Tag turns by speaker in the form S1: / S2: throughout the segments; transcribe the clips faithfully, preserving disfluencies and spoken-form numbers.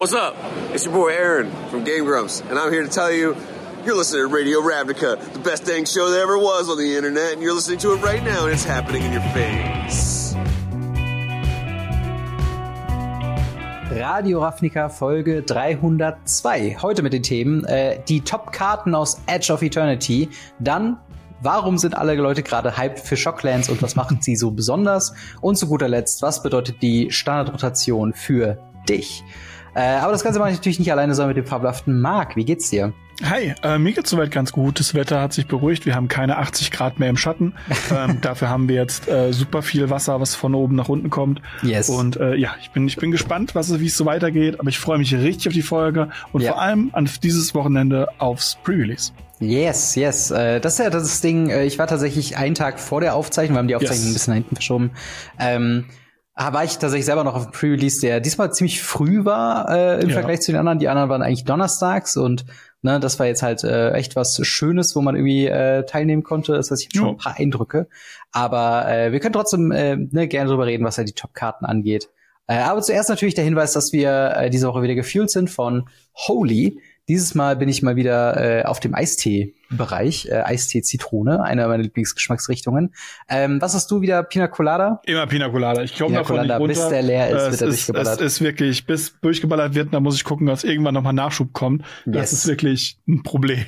S1: What's up? It's your boy Aaron from Game Grumps, and I'm here to tell you, you're listening to Radio Ravnica, the best dang show there ever was on the internet, and you're listening to it right now, and it's happening in your face.
S2: Radio Ravnica Folge dreihundertzwei. Heute mit den Themen äh, die Top-Karten aus Edge of Eternity, dann warum sind alle Leute gerade hyped für Shocklands und was machen sie so besonders, und zu guter Letzt, was bedeutet die Standardrotation für dich? Äh, aber das Ganze mache ich natürlich nicht alleine, sondern mit dem fabelhaften Marc. Wie geht's dir?
S3: Hi, äh, mir geht's soweit ganz gut. Das Wetter hat sich beruhigt. Wir haben keine achtzig Grad mehr im Schatten. ähm, dafür haben wir jetzt äh, super viel Wasser, was von oben nach unten kommt.
S2: Yes.
S3: Und äh, ja, ich bin ich bin gespannt, was wie es so weitergeht. Aber ich freue mich richtig auf die Folge und
S2: ja.
S3: vor allem an dieses Wochenende aufs Pre-Release.
S2: Yes, yes. Äh, das ist ja das Ding. Äh, ich war tatsächlich einen Tag vor der Aufzeichnung. Wir haben die Aufzeichnung yes. ein bisschen nach hinten verschoben. Ähm, war ich tatsächlich selber noch auf dem Pre-Release, der diesmal ziemlich früh war äh, im ja. Vergleich zu den anderen. Die anderen waren eigentlich donnerstags und ne, das war jetzt halt äh, echt was Schönes, wo man irgendwie äh, teilnehmen konnte. Das heißt, ich habe schon ein paar Eindrücke. Aber äh, wir können trotzdem äh, ne, gerne drüber reden, was ja die Top-Karten angeht. Äh, aber zuerst natürlich der Hinweis, dass wir äh, diese Woche wieder gefuelt sind von Holy. Dieses Mal bin ich mal wieder äh, auf dem Eistee-Bereich. Äh, Eistee-Zitrone, eine meiner Lieblingsgeschmacksrichtungen. Ähm, was hast du wieder? Pina Colada?
S3: Immer Pina Colada. Ich komme davon nicht runter.
S2: Bis der leer ist,
S3: äh,
S2: wird er
S3: ist,
S2: durchgeballert.
S3: Es ist wirklich, bis durchgeballert wird, da muss ich gucken, dass irgendwann nochmal Nachschub kommt. Yes. Das ist wirklich ein Problem.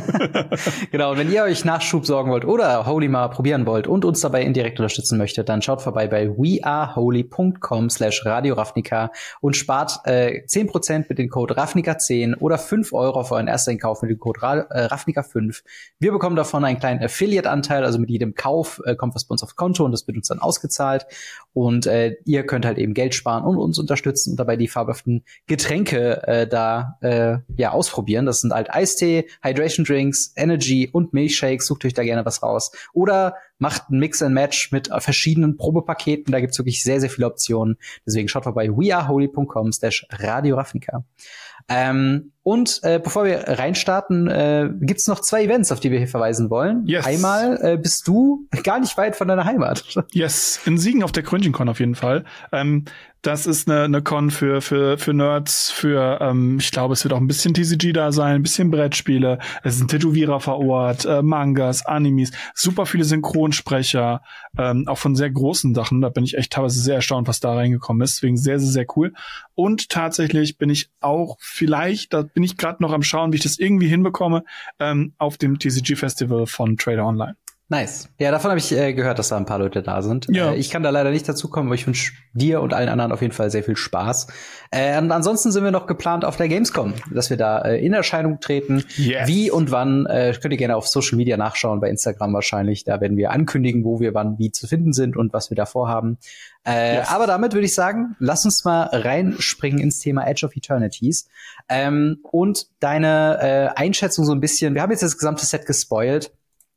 S2: Genau, und wenn ihr euch Nachschub sorgen wollt oder Holy mal probieren wollt und uns dabei indirekt unterstützen möchtet, dann schaut vorbei bei weareholy.com slash Radio Ravnica und spart äh, zehn Prozent mit dem Code Ravnica zehn oder fünf Euro für euren ersten Kauf mit dem Code Ra- äh, Ravnica fünf. Wir bekommen davon einen kleinen Affiliate-Anteil, also mit jedem Kauf äh, kommt was bei uns aufs Konto und das wird uns dann ausgezahlt. Und äh, ihr könnt halt eben Geld sparen und uns unterstützen und dabei die fabelhaften Getränke äh, da äh, ja ausprobieren. Das sind halt Eistee, Hydration Drinks, Energy und Milchshakes. Sucht euch da gerne was raus. Oder macht ein Mix and Match mit verschiedenen Probepaketen. Da gibt's wirklich sehr, sehr viele Optionen. Deswegen schaut vorbei weareholy.com slash Radio Ravnica. Ähm, und äh, bevor wir reinstarten, äh, gibt's noch zwei Events, auf die wir hier verweisen wollen.
S3: Yes.
S2: Einmal äh, bist du gar nicht weit von deiner Heimat.
S3: Yes, in Siegen auf der CringeCon auf jeden Fall. Ähm, das ist eine, eine Con für für für Nerds, für ähm, ich glaube, es wird auch ein bisschen T C G da sein, ein bisschen Brettspiele. Es sind Tätowierer vor Ort, äh, Mangas, Animes, super viele Synchronsprecher, ähm, auch von sehr großen Sachen. Da bin ich echt teilweise sehr erstaunt, was da reingekommen ist. Deswegen sehr, sehr, sehr cool. Und tatsächlich bin ich auch vielleicht, da bin ich gerade noch am Schauen, wie ich das irgendwie hinbekomme, ähm, auf dem T C G-Festival von Trader Online.
S2: Nice. Ja, davon habe ich äh, gehört, dass da ein paar Leute da sind.
S3: Ja.
S2: Äh, ich kann da leider nicht dazu kommen, aber ich wünsche dir und allen anderen auf jeden Fall sehr viel Spaß. Äh, und ansonsten sind wir noch geplant auf der Gamescom, dass wir da äh, in Erscheinung treten.
S3: Yes.
S2: Wie und wann, äh, könnt ihr gerne auf Social Media nachschauen, bei Instagram wahrscheinlich. Da werden wir ankündigen, wo wir wann wie zu finden sind und was wir da vorhaben. Äh, yes. Aber damit würde ich sagen, lass uns mal reinspringen ins Thema Edge of Eternities. Ähm, und deine äh, Einschätzung so ein bisschen, wir haben jetzt das gesamte Set gespoilt.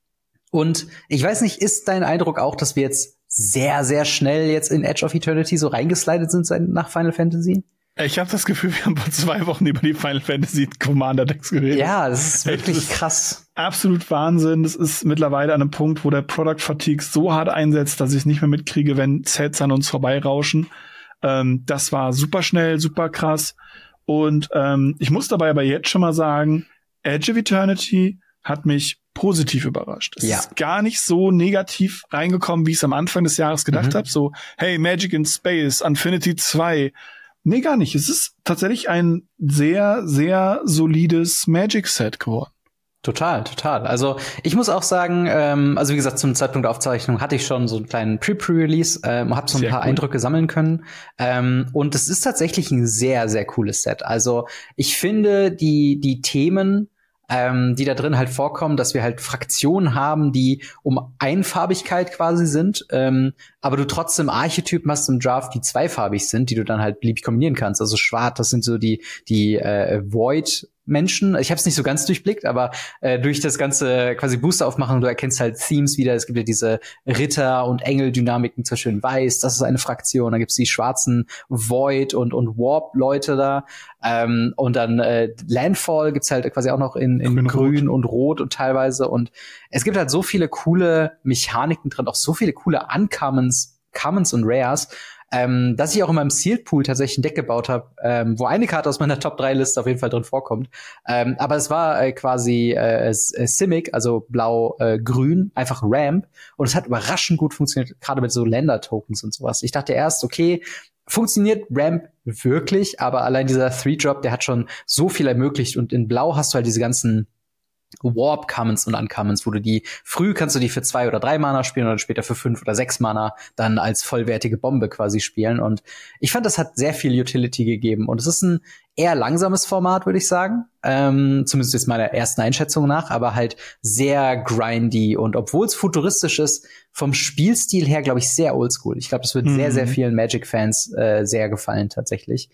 S2: Und ich weiß nicht, ist dein Eindruck auch, dass wir jetzt sehr, sehr schnell jetzt in Edge of Eternity so reingeslidet sind nach Final Fantasy?
S3: Ich habe das Gefühl, wir haben vor zwei Wochen über die Final Fantasy Commander Decks geredet.
S2: Ja, das ist wirklich das ist
S3: krass. Absolut Wahnsinn. Das ist mittlerweile an einem Punkt, wo der Product Fatigue so hart einsetzt, dass ich nicht mehr mitkriege, wenn Sets an uns vorbeirauschen. Ähm, das war super schnell, super krass. Und ähm, ich muss dabei aber jetzt schon mal sagen, Edge of Eternity hat mich positiv überrascht. Es ja. ist gar nicht so negativ reingekommen, wie ich es am Anfang des Jahres gedacht mhm. habe. So, hey, Magic in Space, Infinity zwei. Nee, gar nicht. Es ist tatsächlich ein sehr, sehr solides Magic-Set geworden.
S2: Total, total. Also ich muss auch sagen, ähm, also wie gesagt, zum Zeitpunkt der Aufzeichnung hatte ich schon so einen kleinen Pre-Pre-Release, ähm, habe so ein sehr paar cool. Eindrücke sammeln können. Ähm, und es ist tatsächlich ein sehr, sehr cooles Set. Also ich finde, die die Themen, ähm, die da drin halt vorkommen, dass wir halt Fraktionen haben, die um Einfarbigkeit quasi sind, ähm, aber du trotzdem Archetypen hast im Draft, die zweifarbig sind, die du dann halt beliebig kombinieren kannst. Also schwarz, das sind so die die äh, Void Menschen. Ich habe es nicht so ganz durchblickt, aber äh, durch das ganze quasi Booster aufmachen, du erkennst halt Themes wieder. Es gibt ja diese Ritter- und Engel-Dynamiken zwischen Weiß, das ist eine Fraktion. Dann gibt's die schwarzen Void- und und Warp-Leute da. Ähm, und dann äh, Landfall gibt's halt quasi auch noch in, in Grün, Grün und Rot und teilweise. Und es gibt halt so viele coole Mechaniken drin, auch so viele coole Uncommons, Commons und Rares. ähm, dass ich auch in meinem Sealed Pool tatsächlich ein Deck gebaut habe, ähm, wo eine Karte aus meiner Top drei Liste auf jeden Fall drin vorkommt. Ähm, aber es war äh, quasi äh, Simic, also blau-grün, äh, einfach Ramp. Und es hat überraschend gut funktioniert, gerade mit so Länder-Tokens und sowas. Ich dachte erst, okay, funktioniert Ramp wirklich, aber allein dieser Three-Drop, der hat schon so viel ermöglicht. Und in Blau hast du halt diese ganzen Warp-Commons und Uncommons, wo du die, früh kannst du die für zwei oder drei Mana spielen oder später für fünf oder sechs Mana dann als vollwertige Bombe quasi spielen. Und ich fand, das hat sehr viel Utility gegeben. Und es ist ein eher langsames Format, würde ich sagen. Ähm, zumindest jetzt meiner ersten Einschätzung nach, aber halt sehr grindy. Und obwohl es futuristisch ist, vom Spielstil her, glaube ich, sehr oldschool. Ich glaube, das wird mhm. sehr, sehr vielen Magic-Fans äh, sehr gefallen tatsächlich.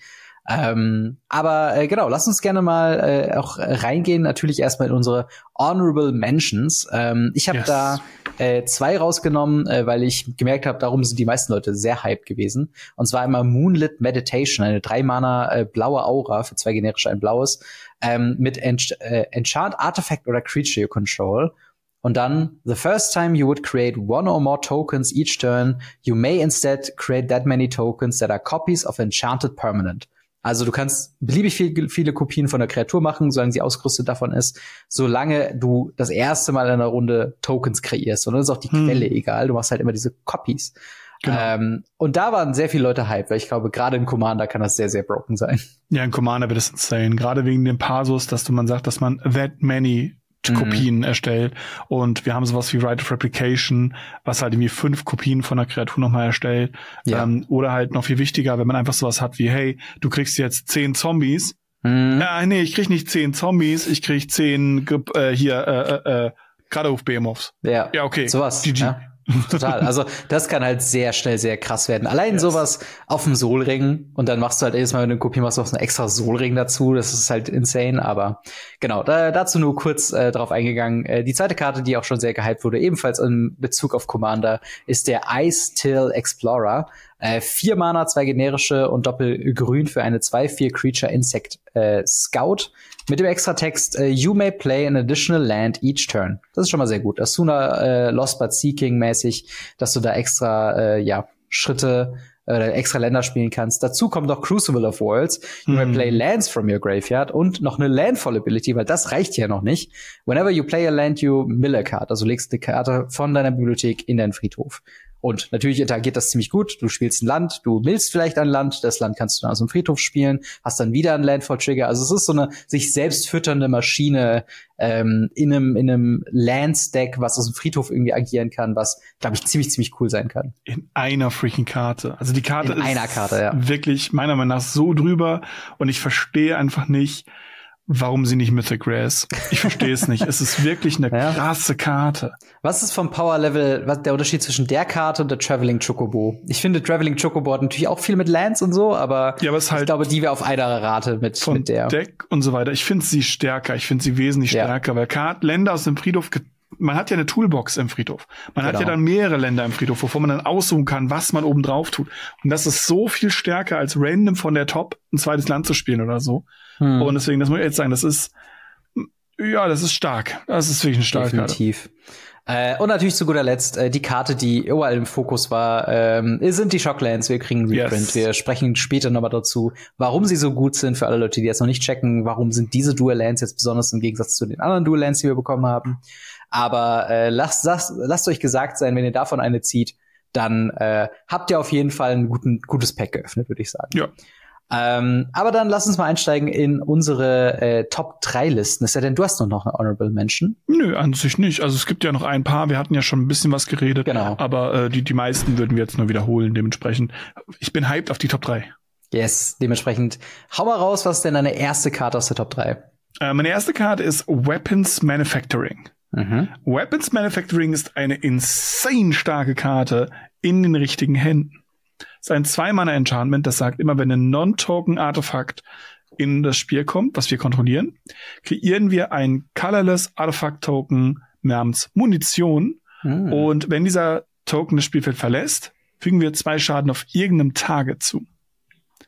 S2: Ähm, aber äh, genau, lass uns gerne mal äh, auch reingehen, natürlich erstmal in unsere Honorable Mentions. Ähm, ich habe yes. da äh, zwei rausgenommen, äh, weil ich gemerkt habe, darum sind die meisten Leute sehr hyped gewesen. Und zwar einmal Moonlit Meditation, eine drei Mana äh, blaue Aura für zwei generische, ein blaues, ähm, mit Ench- äh, Enchant, Artifact oder Creature you control. Und dann, the first time you would create one or more tokens each turn, you may instead create that many tokens that are copies of enchanted permanent. Also du kannst beliebig viel, viele Kopien von der Kreatur machen, solange sie ausgerüstet davon ist, solange du das erste Mal in einer Runde Tokens kreierst. Und dann ist auch die hm. Quelle egal, du machst halt immer diese Copies. Genau. Ähm, und da waren sehr viele Leute hyped, weil ich glaube, gerade in Commander kann das sehr, sehr broken sein.
S3: Ja, in Commander wird es insane. Gerade wegen dem Pasus, dass du man sagt, dass man that many Kopien mhm. erstellt. Und wir haben sowas wie Right of Replication, was halt irgendwie fünf Kopien von einer Kreatur nochmal erstellt. Ja. Ähm, oder halt noch viel wichtiger, wenn man einfach sowas hat wie, hey, du kriegst jetzt zehn Zombies. Mhm. Ja, nee, ich krieg nicht zehn Zombies, ich krieg zehn äh, hier äh, äh, Gradehuf-Behemoths.
S2: Ja.
S3: Ja, okay.
S2: Sowas.
S3: G G.
S2: Ja. Total. Also das kann halt sehr schnell sehr krass werden. Allein yes. sowas auf dem Solring und dann machst du halt jedes Mal, wenn du eine Kopie machst, noch einen extra Solring dazu. Das ist halt insane, aber genau, da, dazu nur kurz äh, drauf eingegangen. Äh, die zweite Karte, die auch schon sehr gehypt wurde, ebenfalls in Bezug auf Commander, ist der Ice Till Explorer. Äh, vier Mana, zwei generische und doppelgrün für eine zwei vier Creature Insect äh, Scout. Mit dem Extratext, uh, you may play an additional land each turn. Das ist schon mal sehr gut. Asuna äh, Lost but Seeking mäßig, dass du da extra äh, ja Schritte äh, extra Länder spielen kannst. Dazu kommt noch Crucible of Worlds. You mm. may play lands from your graveyard und noch eine Landfall Ability, weil das reicht ja noch nicht. Whenever you play a land, you mill a card. Also legst eine Karte von deiner Bibliothek in deinen Friedhof. Und natürlich interagiert das ziemlich gut. Du spielst ein Land, du millst vielleicht ein Land, das Land kannst du dann aus dem Friedhof spielen, hast dann wieder einen Landfall-Trigger. Also es ist so eine sich selbst fütternde Maschine ähm, in einem in einem Land-Stack, was aus dem Friedhof irgendwie agieren kann, was, glaube ich, ziemlich, ziemlich cool sein kann.
S3: In einer freaking Karte. Also die Karte
S2: in
S3: ist
S2: einer Karte, ja.
S3: wirklich meiner Meinung nach so drüber und ich verstehe einfach nicht, warum sie nicht Mythic Rare ist. Ich verstehe es nicht. Es ist wirklich eine ja. krasse Karte.
S2: Was ist vom Power-Level, was der Unterschied zwischen der Karte und der Traveling Chocobo? Ich finde, Traveling Chocobo hat natürlich auch viel mit Lands und so, aber, ja, aber es halt ich glaube, die wäre auf einer Rate mit,
S3: von
S2: mit der.
S3: Deck und so weiter. Ich finde sie stärker. Ich finde sie wesentlich ja. stärker, weil Karten, Länder aus dem Friedhof, man hat ja eine Toolbox im Friedhof. Man genau. hat ja dann mehrere Länder im Friedhof, wovon man dann aussuchen kann, was man oben drauf tut. Und das ist so viel stärker, als random von der Top ein zweites Land zu spielen oder so. Hm. Und deswegen, das muss ich jetzt sagen, das ist, ja, das ist stark. Das ist wirklich eine starke
S2: Definitiv. Karte. Äh, und natürlich zu guter Letzt, äh, die Karte, die überall im Fokus war, ähm, sind die Shocklands. Wir kriegen Reprint. Yes. Wir sprechen später nochmal dazu, warum sie so gut sind für alle Leute, die jetzt noch nicht checken. Warum sind diese Dual Lands jetzt besonders im Gegensatz zu den anderen Dual Lands, die wir bekommen haben? Aber äh, lasst, lasst, lasst euch gesagt sein, wenn ihr davon eine zieht, dann äh, habt ihr auf jeden Fall ein guten, gutes Pack geöffnet, würde ich sagen.
S3: Ja.
S2: Ähm, aber dann lass uns mal einsteigen in unsere äh, Top drei Listen. Ist ja denn, du hast noch eine Honorable Mention?
S3: Nö, an sich nicht. Also es gibt ja noch ein paar. Wir hatten ja schon ein bisschen was geredet.
S2: Genau.
S3: Aber äh, die, die meisten würden wir jetzt nur wiederholen. Dementsprechend, ich bin hyped auf die Top drei.
S2: Yes, dementsprechend. Hau mal raus, was ist denn deine erste Karte aus der Top drei?
S3: Äh, meine erste Karte ist Weapons Manufacturing. Mhm. Weapons Manufacturing ist eine insane starke Karte in den richtigen Händen. Es ist ein Zwei-Mana-Enchantment, das sagt, immer wenn ein Non-Token-Artefakt in das Spiel kommt, was wir kontrollieren, kreieren wir ein Colorless Artefakt-Token namens Munition. Mhm. Und wenn dieser Token das Spielfeld verlässt, fügen wir zwei Schaden auf irgendeinem Target zu.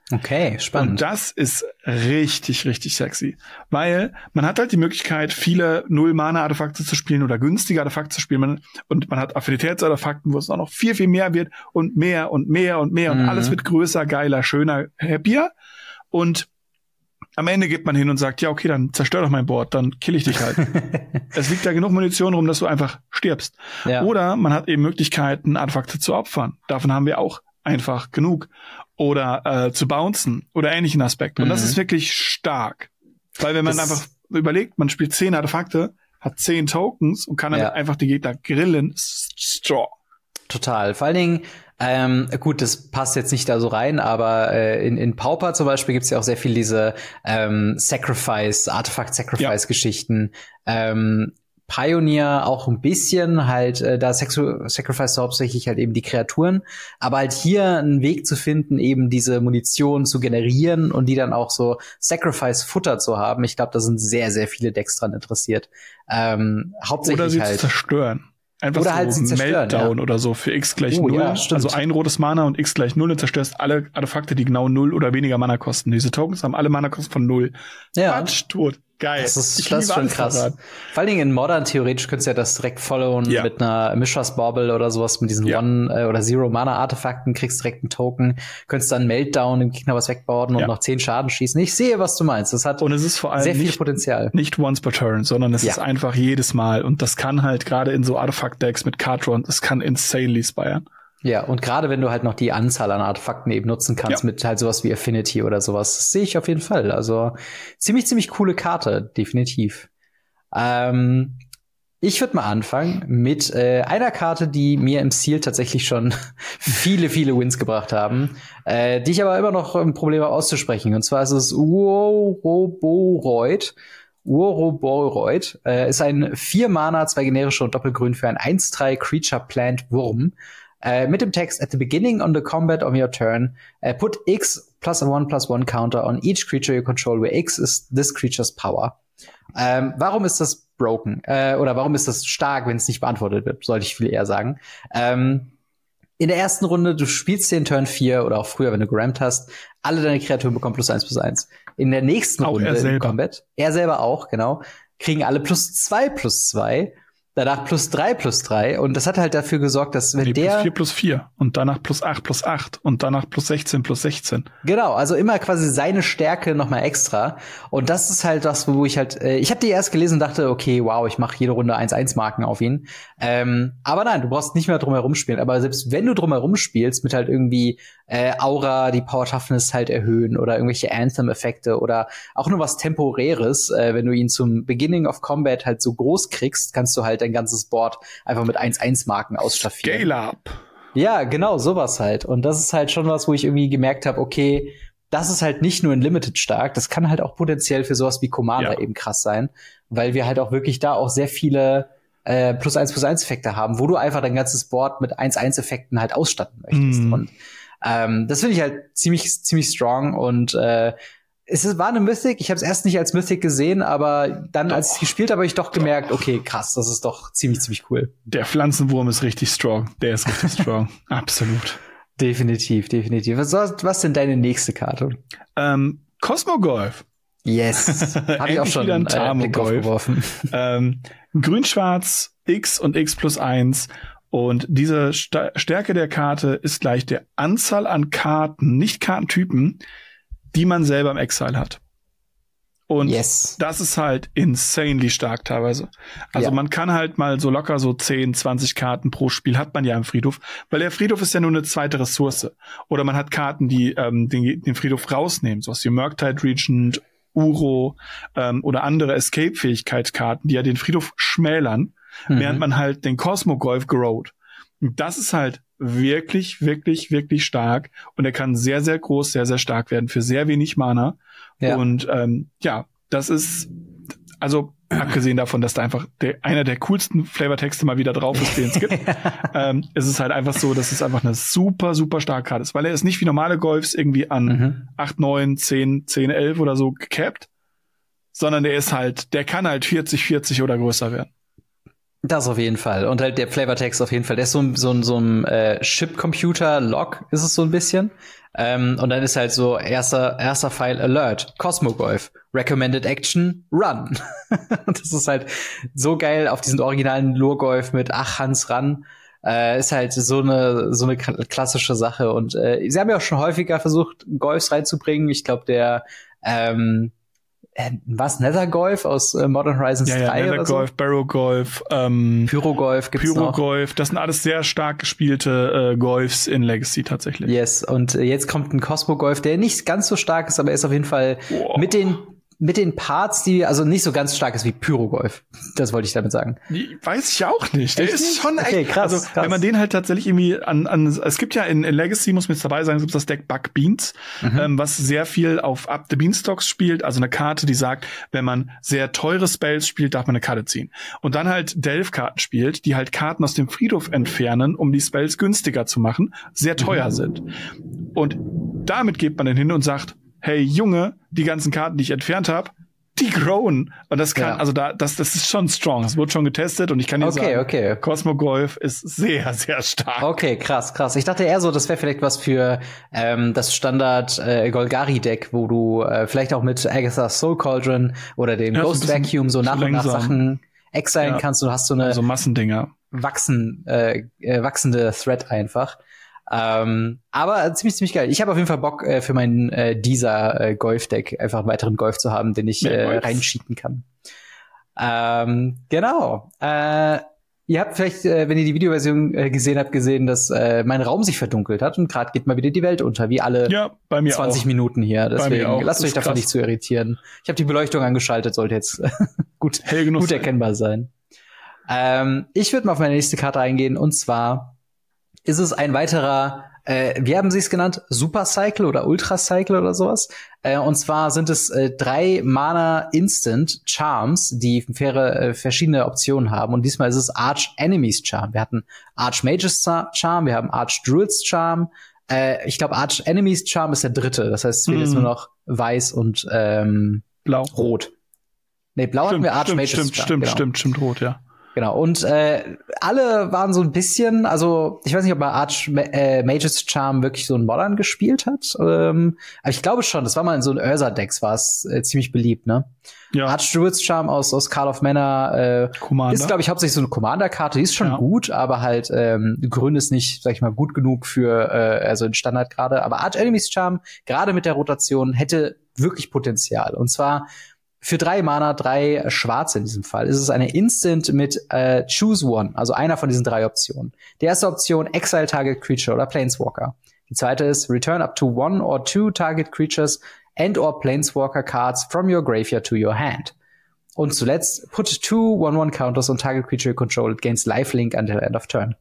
S2: Okay, spannend.
S3: Und das ist richtig, richtig sexy. Weil man hat halt die Möglichkeit, viele Null-Mana-Artefakte zu spielen oder günstige Artefakte zu spielen. Man, und man hat Affinitätsartefakten, wo es auch noch viel, viel mehr wird und mehr und mehr und mehr. Mhm. Und alles wird größer, geiler, schöner, happier. Und am Ende geht man hin und sagt, ja, okay, dann zerstör doch mein Board, dann kill ich dich halt. Es liegt da genug Munition rum, dass du einfach stirbst. Ja. Oder man hat eben Möglichkeiten, Artefakte zu opfern. Davon haben wir auch einfach genug. Oder äh, zu bouncen oder ähnlichen Aspekten. Und mhm. das ist wirklich stark. Weil wenn man das einfach überlegt, man spielt zehn Artefakte, hat zehn Tokens und kann damit ja. einfach die Gegner grillen, strong.
S2: Total. Vor allen Dingen, ähm, gut, das passt jetzt nicht da so rein, aber äh, in, in Pauper zum Beispiel gibt's ja auch sehr viel diese ähm, Sacrifice, Artefakt-Sacrifice-Geschichten. Ja. Ähm, Pioneer auch ein bisschen, halt, äh, da Sexu- Sacrifice hauptsächlich halt eben die Kreaturen, aber halt hier einen Weg zu finden, eben diese Munition zu generieren und die dann auch so Sacrifice-Futter zu haben. Ich glaube, da sind sehr, sehr viele Decks dran interessiert. Ähm, hauptsächlich
S3: Oder sie
S2: halt
S3: zu zerstören. Einfach
S2: oder
S3: so
S2: halt
S3: Meltdown
S2: ja.
S3: oder so für x gleich
S2: oh,
S3: null.
S2: Ja,
S3: also ein rotes Mana und x gleich null und zerstörst alle Artefakte, die genau null oder weniger Mana kosten. Diese Tokens haben alle Mana-Kosten von null.
S2: Ja.
S3: Quatsch, tot. Geil.
S2: Das ist, das ist schon krass. Daran. Vor allen Dingen in Modern theoretisch könntest du ja das direkt followen ja. mit einer Mishra's Bauble oder sowas, mit diesen ja. One- äh, oder Zero-Mana-Artefakten, kriegst direkt einen Token, könntest dann Meltdown, dem Gegner was wegbauen und ja. noch zehn Schaden schießen. Ich sehe, was du meinst. Das hat
S3: und es ist vor allem
S2: sehr viel
S3: nicht,
S2: Potenzial.
S3: Nicht once per turn, sondern es ja. ist einfach jedes Mal. Und das kann halt gerade in so Artefakt-Decks mit Cardron, es kann insanely speiern.
S2: Ja, und gerade wenn du halt noch die Anzahl an Artefakten eben nutzen kannst, ja. mit halt sowas wie Affinity oder sowas, das sehe ich auf jeden Fall. Also ziemlich, ziemlich coole Karte, definitiv. Ähm, ich würde mal anfangen mit äh, einer Karte, die mir im Seal tatsächlich schon viele, viele Wins gebracht haben, äh, die ich aber immer noch ein Problem habe auszusprechen. Und zwar ist es Uoroboroid. Uoroboroid äh, ist ein vier Mana, zwei generische und Doppelgrün für ein eins drei Creature Plant Wurm. Uh, mit dem Text, at the beginning on the combat of your turn, uh, put X plus a one plus one counter on each creature you control, where X is this creature's power. Um, warum ist das broken? Uh, oder warum ist das stark, wenn es nicht beantwortet wird, sollte ich viel eher sagen. Um, in der ersten Runde, du spielst den Turn vier oder auch früher, wenn du gerammt hast, alle deine Kreaturen bekommen plus eins plus eins. In der nächsten auch Runde im Combat, er selber auch, genau, kriegen alle plus zwei plus zwei. Danach plus drei plus drei und das hat halt dafür gesorgt, dass wenn
S3: nee,
S2: der
S3: plus vier plus vier und danach plus acht plus acht und danach plus sechzehn plus sechzehn.
S2: Genau, also immer quasi seine Stärke noch mal extra und das ist halt das, wo ich halt äh, ich habe die erst gelesen und dachte, okay, wow, ich mache jede Runde eins eins Marken auf ihn. Ähm, aber nein, du brauchst nicht mehr drum herum spielen, aber selbst wenn du drum herum spielst mit halt irgendwie äh, Aura, die Power Toughness halt erhöhen oder irgendwelche Anthem-Effekte oder auch nur was Temporäres, äh, wenn du ihn zum Beginning of Combat halt so groß kriegst, kannst du halt dein ganzes Board einfach mit eins eins Marken ausstaffieren.
S3: Scale up.
S2: Ja, genau, sowas halt. Und das ist halt schon was, wo ich irgendwie gemerkt habe, okay, das ist halt nicht nur in Limited stark, das kann halt auch potenziell für sowas wie Commander ja. eben krass sein, weil wir halt auch wirklich da auch sehr viele äh, plus eins plus eins Effekte haben, wo du einfach dein ganzes Board mit eins eins Effekten halt ausstatten möchtest. Mm. Und ähm, das finde ich halt ziemlich, ziemlich strong und äh, es war eine Mythic, ich habe es erst nicht als Mythic gesehen, aber dann, doch. als ich gespielt habe, habe ich doch gemerkt, okay, krass, das ist doch ziemlich, ziemlich cool.
S3: Der Pflanzenwurm ist richtig strong. Der ist richtig strong. Absolut.
S2: Definitiv, definitiv. Was, was ist denn deine nächste Karte?
S3: Ähm, Cosmogolf.
S2: Yes. Habe ich auch schon einen äh, Blick aufgeworfen.
S3: ähm, Grün-Schwarz, X und X plus eins. Und diese Sta- Stärke der Karte ist gleich der Anzahl an Karten, nicht Kartentypen, die man selber im Exile hat. Und
S2: yes.
S3: das ist halt insanely stark teilweise. Also ja. man kann halt mal so locker so zehn, zwanzig Karten pro Spiel hat man ja im Friedhof, weil der Friedhof ist ja nur eine zweite Ressource. Oder man hat Karten, die ähm, den, den Friedhof rausnehmen, sowas wie Murktide Regent, Uro ähm, oder andere Escape-Fähigkeitskarten, die ja den Friedhof schmälern, mhm. während man halt den Cosmogolf growt. Und das ist halt wirklich, wirklich, wirklich stark. Und er kann sehr, sehr groß, sehr, sehr stark werden für sehr wenig Mana. Ja. Und ähm, ja, das ist, also abgesehen davon, dass da einfach der, einer der coolsten Flavortexte mal wieder drauf ist, den es gibt, ähm, ist es halt einfach so, dass es einfach eine super, super starke Karte ist. Weil er ist nicht wie normale Golfs irgendwie an mhm. acht, neun, zehn, zehn, elf oder so gecapped, sondern der ist halt, der kann halt vierzig, vierzig oder größer werden.
S2: Das auf jeden Fall. Und halt der Flavortext auf jeden Fall. Der ist so ein, so ein, so ein äh, Chip-Computer-Log ist es so ein bisschen. Ähm, und dann ist halt so erster erster Pfeil Alert, Cosmogolf, Recommended Action, Run. Und das ist halt so geil auf diesen originalen Lurgolf mit Ach Hans Run. Äh, ist halt so eine so eine klassische Sache. Und äh, sie haben ja auch schon häufiger versucht, Golfs reinzubringen. Ich glaube, der ähm, was, Nethergolf aus äh, Modern Horizons
S3: ja, ja,
S2: drei oder so?
S3: Nethergolf, Barrowgolf, ähm,
S2: Pyrogolf gibt's noch.
S3: Pyrogolf, das sind alles sehr stark gespielte äh, Golfs in Legacy tatsächlich.
S2: Yes, und äh, jetzt kommt ein Cosmogolf, der nicht ganz so stark ist, aber er ist auf jeden Fall wow. mit den mit den Parts, die also nicht so ganz stark ist wie Pyrogolf. Das wollte ich damit sagen.
S3: Die weiß ich auch nicht. Der
S2: echt
S3: ist
S2: nicht?
S3: schon
S2: okay,
S3: echt
S2: krass,
S3: also
S2: krass.
S3: wenn man den halt tatsächlich irgendwie an an es gibt ja in, in Legacy, muss man jetzt dabei sagen, es gibt das Deck Bug Beans, mhm. ähm, was sehr viel auf Up the Beanstalks spielt, also eine Karte, die sagt, wenn man sehr teure Spells spielt, darf man eine Karte ziehen. Und dann halt Delve-Karten spielt, die halt Karten aus dem Friedhof entfernen, um die Spells günstiger zu machen, sehr teuer mhm. sind. Und damit geht man dann hin und sagt, hey Junge, die ganzen Karten, die ich entfernt habe, die grown. Und das kann, ja. also da, das, das ist schon strong. Es wurde schon getestet und ich kann dir
S2: okay,
S3: sagen,
S2: okay.
S3: Cosmogolf ist sehr, sehr stark.
S2: Okay, krass, krass. Ich dachte eher so, das wäre vielleicht was für ähm, das Standard äh, Golgari-Deck, wo du äh, vielleicht auch mit Agatha's Soul Cauldron oder dem ja, Ghost Vacuum so nach und nach Sachen exilen ja. kannst. Du hast so eine
S3: also Massendinger.
S2: Wachsen, äh, äh, wachsende Thread einfach. Ähm, aber ziemlich, ziemlich geil. Ich habe auf jeden Fall Bock äh, für meinen äh, dieser äh, Golf-Deck einfach einen weiteren Golf zu haben, den ich äh, reinschieten kann. Ähm, genau. Äh, ihr habt vielleicht, äh, wenn ihr die Videoversion äh, gesehen habt, gesehen, dass äh, mein Raum sich verdunkelt hat und gerade geht mal wieder die Welt unter, wie alle
S3: ja, bei mir
S2: zwanzig
S3: auch.
S2: Minuten hier. Deswegen lasst euch davon
S3: krass.
S2: nicht zu irritieren. Ich habe die Beleuchtung angeschaltet, sollte jetzt gut,
S3: Hell genug
S2: gut erkennbar sein. Ähm, ich würde mal auf meine nächste Karte eingehen und zwar ist es ein weiterer, äh, wie haben sie es genannt? Super Cycle oder Ultra Cycle oder sowas. Äh, und zwar sind es äh, drei Mana Instant Charms, die faire, äh, verschiedene Optionen haben. Und diesmal ist es Arch Enemies Charm. Wir hatten Arch Mages Charm, wir haben Arch Druids Charm. Äh, ich glaube, Arch Enemies Charm ist der dritte. Das heißt, es fehlt mm. jetzt nur noch Weiß und ähm,
S3: Blau.
S2: Rot. Nee, Blau
S3: stimmt,
S2: hatten wir Arch
S3: stimmt,
S2: Mages
S3: stimmt,
S2: Charm.
S3: Stimmt,
S2: genau.
S3: stimmt, stimmt, Rot, ja.
S2: Genau, und äh, alle waren so ein bisschen, also ich weiß nicht, ob man Arch äh, Mages Charm wirklich so in Modern gespielt hat, ähm, aber ich glaube schon, das war mal in so ein Ursa-Decks, war es äh, ziemlich beliebt, ne?
S3: Ja.
S2: Arch Druids Charm aus, aus Call of Mana äh, ist, glaube ich, hauptsächlich so eine Commander-Karte, die ist schon ja. gut, aber halt ähm, Grün ist nicht, sag ich mal, gut genug für äh, also in Standard gerade, aber Arch Enemies Charm, gerade mit der Rotation, hätte wirklich Potenzial, und zwar für drei Mana, drei Schwarze in diesem Fall, ist es eine Instant mit äh, Choose One, also einer von diesen drei Optionen. Die erste Option, Exile Target Creature oder Planeswalker. Die zweite ist Return up to one or two Target Creatures and or Planeswalker Cards from your graveyard to your hand. Und zuletzt, put two one one counters on Target Creature you control against Lifelink until end of turn.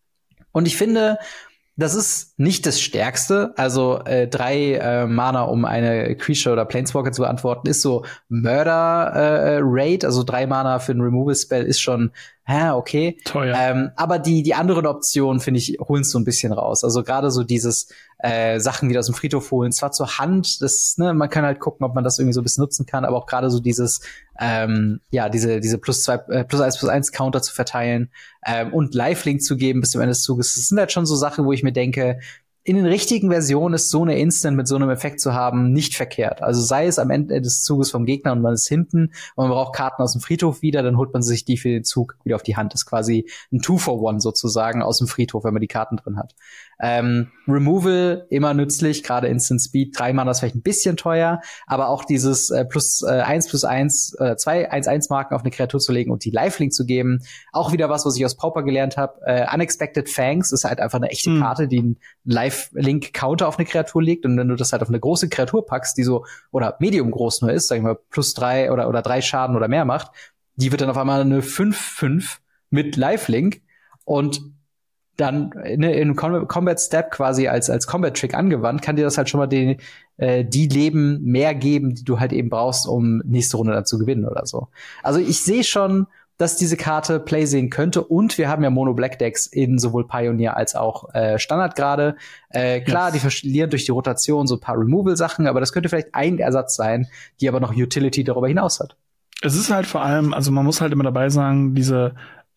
S2: Und ich finde, das ist nicht das Stärkste. Also äh, drei äh, Mana, um eine Creature oder Planeswalker zu beantworten, ist so Murder äh, Raid. Also drei Mana für ein Removal-Spell ist schon, hä, okay.
S3: Teuer.
S2: Ähm, aber die die anderen Optionen, finde ich, holen es so ein bisschen raus. Also gerade so dieses äh, Sachen wieder aus dem Friedhof holen, zwar zur Hand, das, ne, man kann halt gucken, ob man das irgendwie so ein bisschen nutzen kann, aber auch gerade so dieses, ähm, ja, diese diese plus zwei, äh, plus eins plus eins Counter zu verteilen ähm, und Lifelink zu geben bis zum Ende des Zuges. Das sind halt schon so Sachen, wo ich mir denke, in den richtigen Versionen ist so eine Instant mit so einem Effekt zu haben nicht verkehrt. Also sei es am Ende des Zuges vom Gegner und man ist hinten und man braucht Karten aus dem Friedhof wieder, dann holt man sich die für den Zug wieder auf die Hand. Das ist quasi ein Two for One sozusagen aus dem Friedhof, wenn man die Karten drin hat. Ähm, Removal immer nützlich, gerade Instant Speed, drei Mana ist vielleicht ein bisschen teuer, aber auch dieses äh, plus äh, eins plus eins, äh, zwei eins eins Marken auf eine Kreatur zu legen und die Lifelink zu geben, auch wieder was, was ich aus Pauper gelernt habe. Äh, Unexpected Fangs ist halt einfach eine echte mhm. Karte, die einen Lifelink-Counter auf eine Kreatur legt, und wenn du das halt auf eine große Kreatur packst, die so, oder medium groß nur ist, sag ich mal, plus drei oder oder drei Schaden oder mehr macht, die wird dann auf einmal eine fünf fünf mit Lifelink und dann ne, in Combat Step quasi als als Combat Trick angewandt, kann dir das halt schon mal die, äh, die Leben mehr geben, die du halt eben brauchst, um nächste Runde dann zu gewinnen oder so. Also ich sehe schon, dass diese Karte Play sehen könnte, und wir haben ja Mono Black Decks in sowohl Pioneer als auch äh, Standard gerade. Äh, klar, yes. Die verlieren durch die Rotation so ein paar Removal Sachen, aber das könnte vielleicht ein Ersatz sein, die aber noch Utility darüber hinaus hat.
S3: Es ist halt vor allem, also man muss halt immer dabei sagen, diese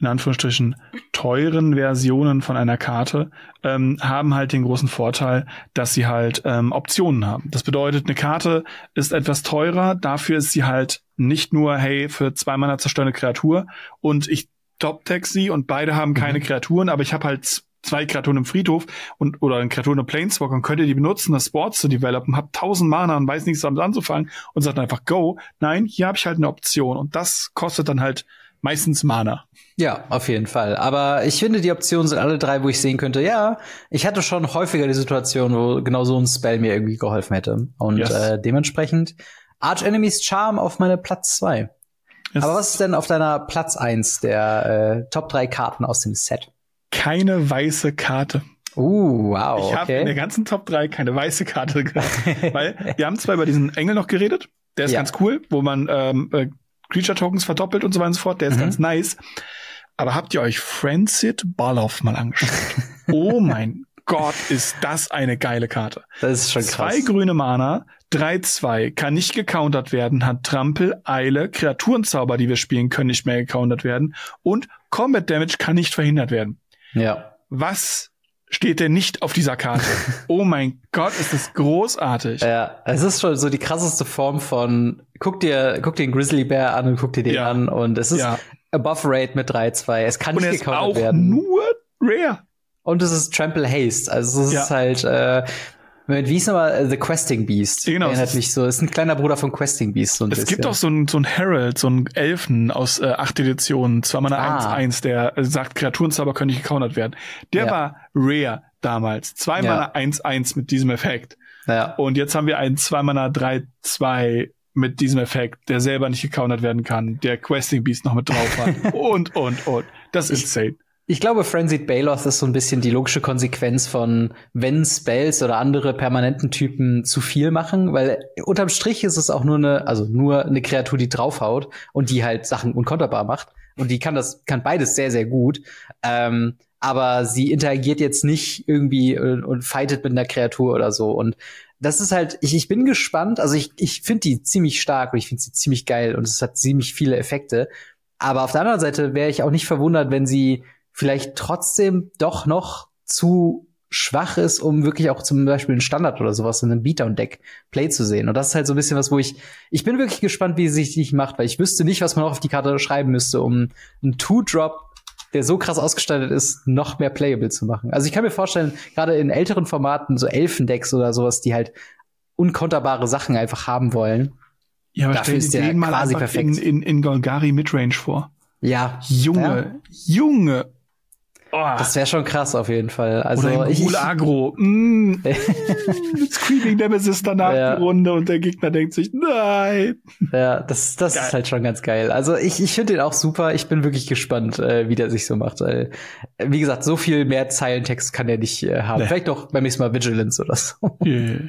S3: in Anführungsstrichen teuren Versionen von einer Karte ähm, haben halt den großen Vorteil, dass sie halt ähm, Optionen haben. Das bedeutet, eine Karte ist etwas teurer, dafür ist sie halt nicht nur, hey, für zwei Mana zerstöre eine Kreatur und ich top-tag sie und beide haben keine mhm. Kreaturen, aber ich habe halt zwei Kreaturen im Friedhof und oder eine Kreatur im Planeswalker und könnt ihr die benutzen, das Board zu developen, habt tausend Mana und weiß nichts damit anzufangen und sagt einfach go. Nein, hier habe ich halt eine Option und das kostet dann halt meistens Mana.
S2: Ja, auf jeden Fall. Aber ich finde, die Optionen sind alle drei, wo ich sehen könnte, ja, ich hatte schon häufiger die Situation, wo genau so ein Spell mir irgendwie geholfen hätte. Und yes. äh, dementsprechend Arch Enemies Charm auf meine Platz zwei. Yes. Aber was ist denn auf deiner Platz eins der äh, Top drei Karten aus dem Set?
S3: Keine weiße Karte.
S2: Uh, wow,
S3: Ich habe
S2: okay.
S3: in der ganzen Top drei keine weiße Karte gehabt. Weil wir haben zwar über diesen Engel noch geredet, der ist ja. ganz cool, wo man ähm, äh, Creature-Tokens verdoppelt und so weiter und so fort, der ist mhm. ganz nice. Aber habt ihr euch Francis Baloth mal angeschaut? Oh mein Gott, ist das eine geile Karte.
S2: Das ist schon krass.
S3: Zwei grüne Mana, drei zwei, kann nicht gecountert werden, hat Trampel, Eile, Kreaturenzauber, die wir spielen, können nicht mehr gecountert werden und Combat Damage kann nicht verhindert werden.
S2: Ja.
S3: Was steht denn nicht auf dieser Karte? Oh mein Gott, ist das großartig.
S2: Ja, es ist schon so die krasseste Form von guck dir guck dir den Grizzly Bear an und guck dir den ja. an und es ist ja. Above Rate mit drei zwei. Es kann
S3: und
S2: nicht gecountert werden.
S3: Und es ist auch nur Rare.
S2: Und es ist Trample Haste. Also es
S3: ja.
S2: ist halt äh, wie hieß nochmal The Questing Beast?
S3: Genau.
S2: Erinnert mich so. Ist ein kleiner Bruder von Questing Beast. So ein
S3: es
S2: bisschen.
S3: gibt auch so einen so ein Herald, so einen Elfen aus äh, acht Editionen, zwei Mana
S2: Ah.
S3: eins eins, der äh, sagt, Kreaturenzauber können nicht gecountert werden. Der
S2: Ja.
S3: war Rare damals. zwei
S2: Ja.
S3: Mana eins eins mit diesem Effekt.
S2: Ja.
S3: Und jetzt haben wir einen zwei Mana drei zwei mit diesem Effekt, der selber nicht gecountert werden kann, der Questing Beast noch mit drauf hat. und, und, und. Das ist insane.
S2: Ich glaube, Frenzied Baloth ist so ein bisschen die logische Konsequenz von, wenn Spells oder andere permanenten Typen zu viel machen, weil unterm Strich ist es auch nur eine, also nur eine Kreatur, die draufhaut und die halt Sachen unkonterbar macht. Und die kann das, kann beides sehr, sehr gut. Ähm, aber sie interagiert jetzt nicht irgendwie und, und fightet mit einer Kreatur oder so. Und das ist halt, ich, ich bin gespannt. Also ich, ich finde die ziemlich stark und ich finde sie ziemlich geil und es hat ziemlich viele Effekte. Aber auf der anderen Seite wäre ich auch nicht verwundert, wenn sie vielleicht trotzdem doch noch zu schwach ist, um wirklich auch zum Beispiel einen Standard oder sowas in einem Beatdown-Deck Play zu sehen. Und das ist halt so ein bisschen was, wo ich, ich bin wirklich gespannt, wie sie sich macht, weil ich wüsste nicht, was man auch auf die Karte schreiben müsste, um einen Two-Drop, der so krass ausgestaltet ist, noch mehr playable zu machen. Also ich kann mir vorstellen, gerade in älteren Formaten, so Elfendecks oder sowas, die halt unkonterbare Sachen einfach haben wollen.
S3: Ja, aber
S2: dafür
S3: stell dir den mal
S2: quasi
S3: einfach
S2: perfekt.
S3: in, in, in Golgari Midrange vor.
S2: Ja.
S3: Junge, ja. Junge. Oh.
S2: Das wäre schon krass auf jeden Fall. Also
S3: Oder
S2: ich,
S3: Cool Agro. Mm. Screaming Nemesis danach
S2: Ja.
S3: die Runde und der Gegner denkt sich, nein.
S2: Ja, das, das ist halt schon ganz geil. Also ich, ich finde den auch super. Ich bin wirklich gespannt, äh, wie der sich so macht. Weil, äh, wie gesagt, so viel mehr Zeilentext kann der nicht äh, haben.
S3: Nee.
S2: Vielleicht auch beim nächsten Mal Vigilance oder so.
S3: Yeah.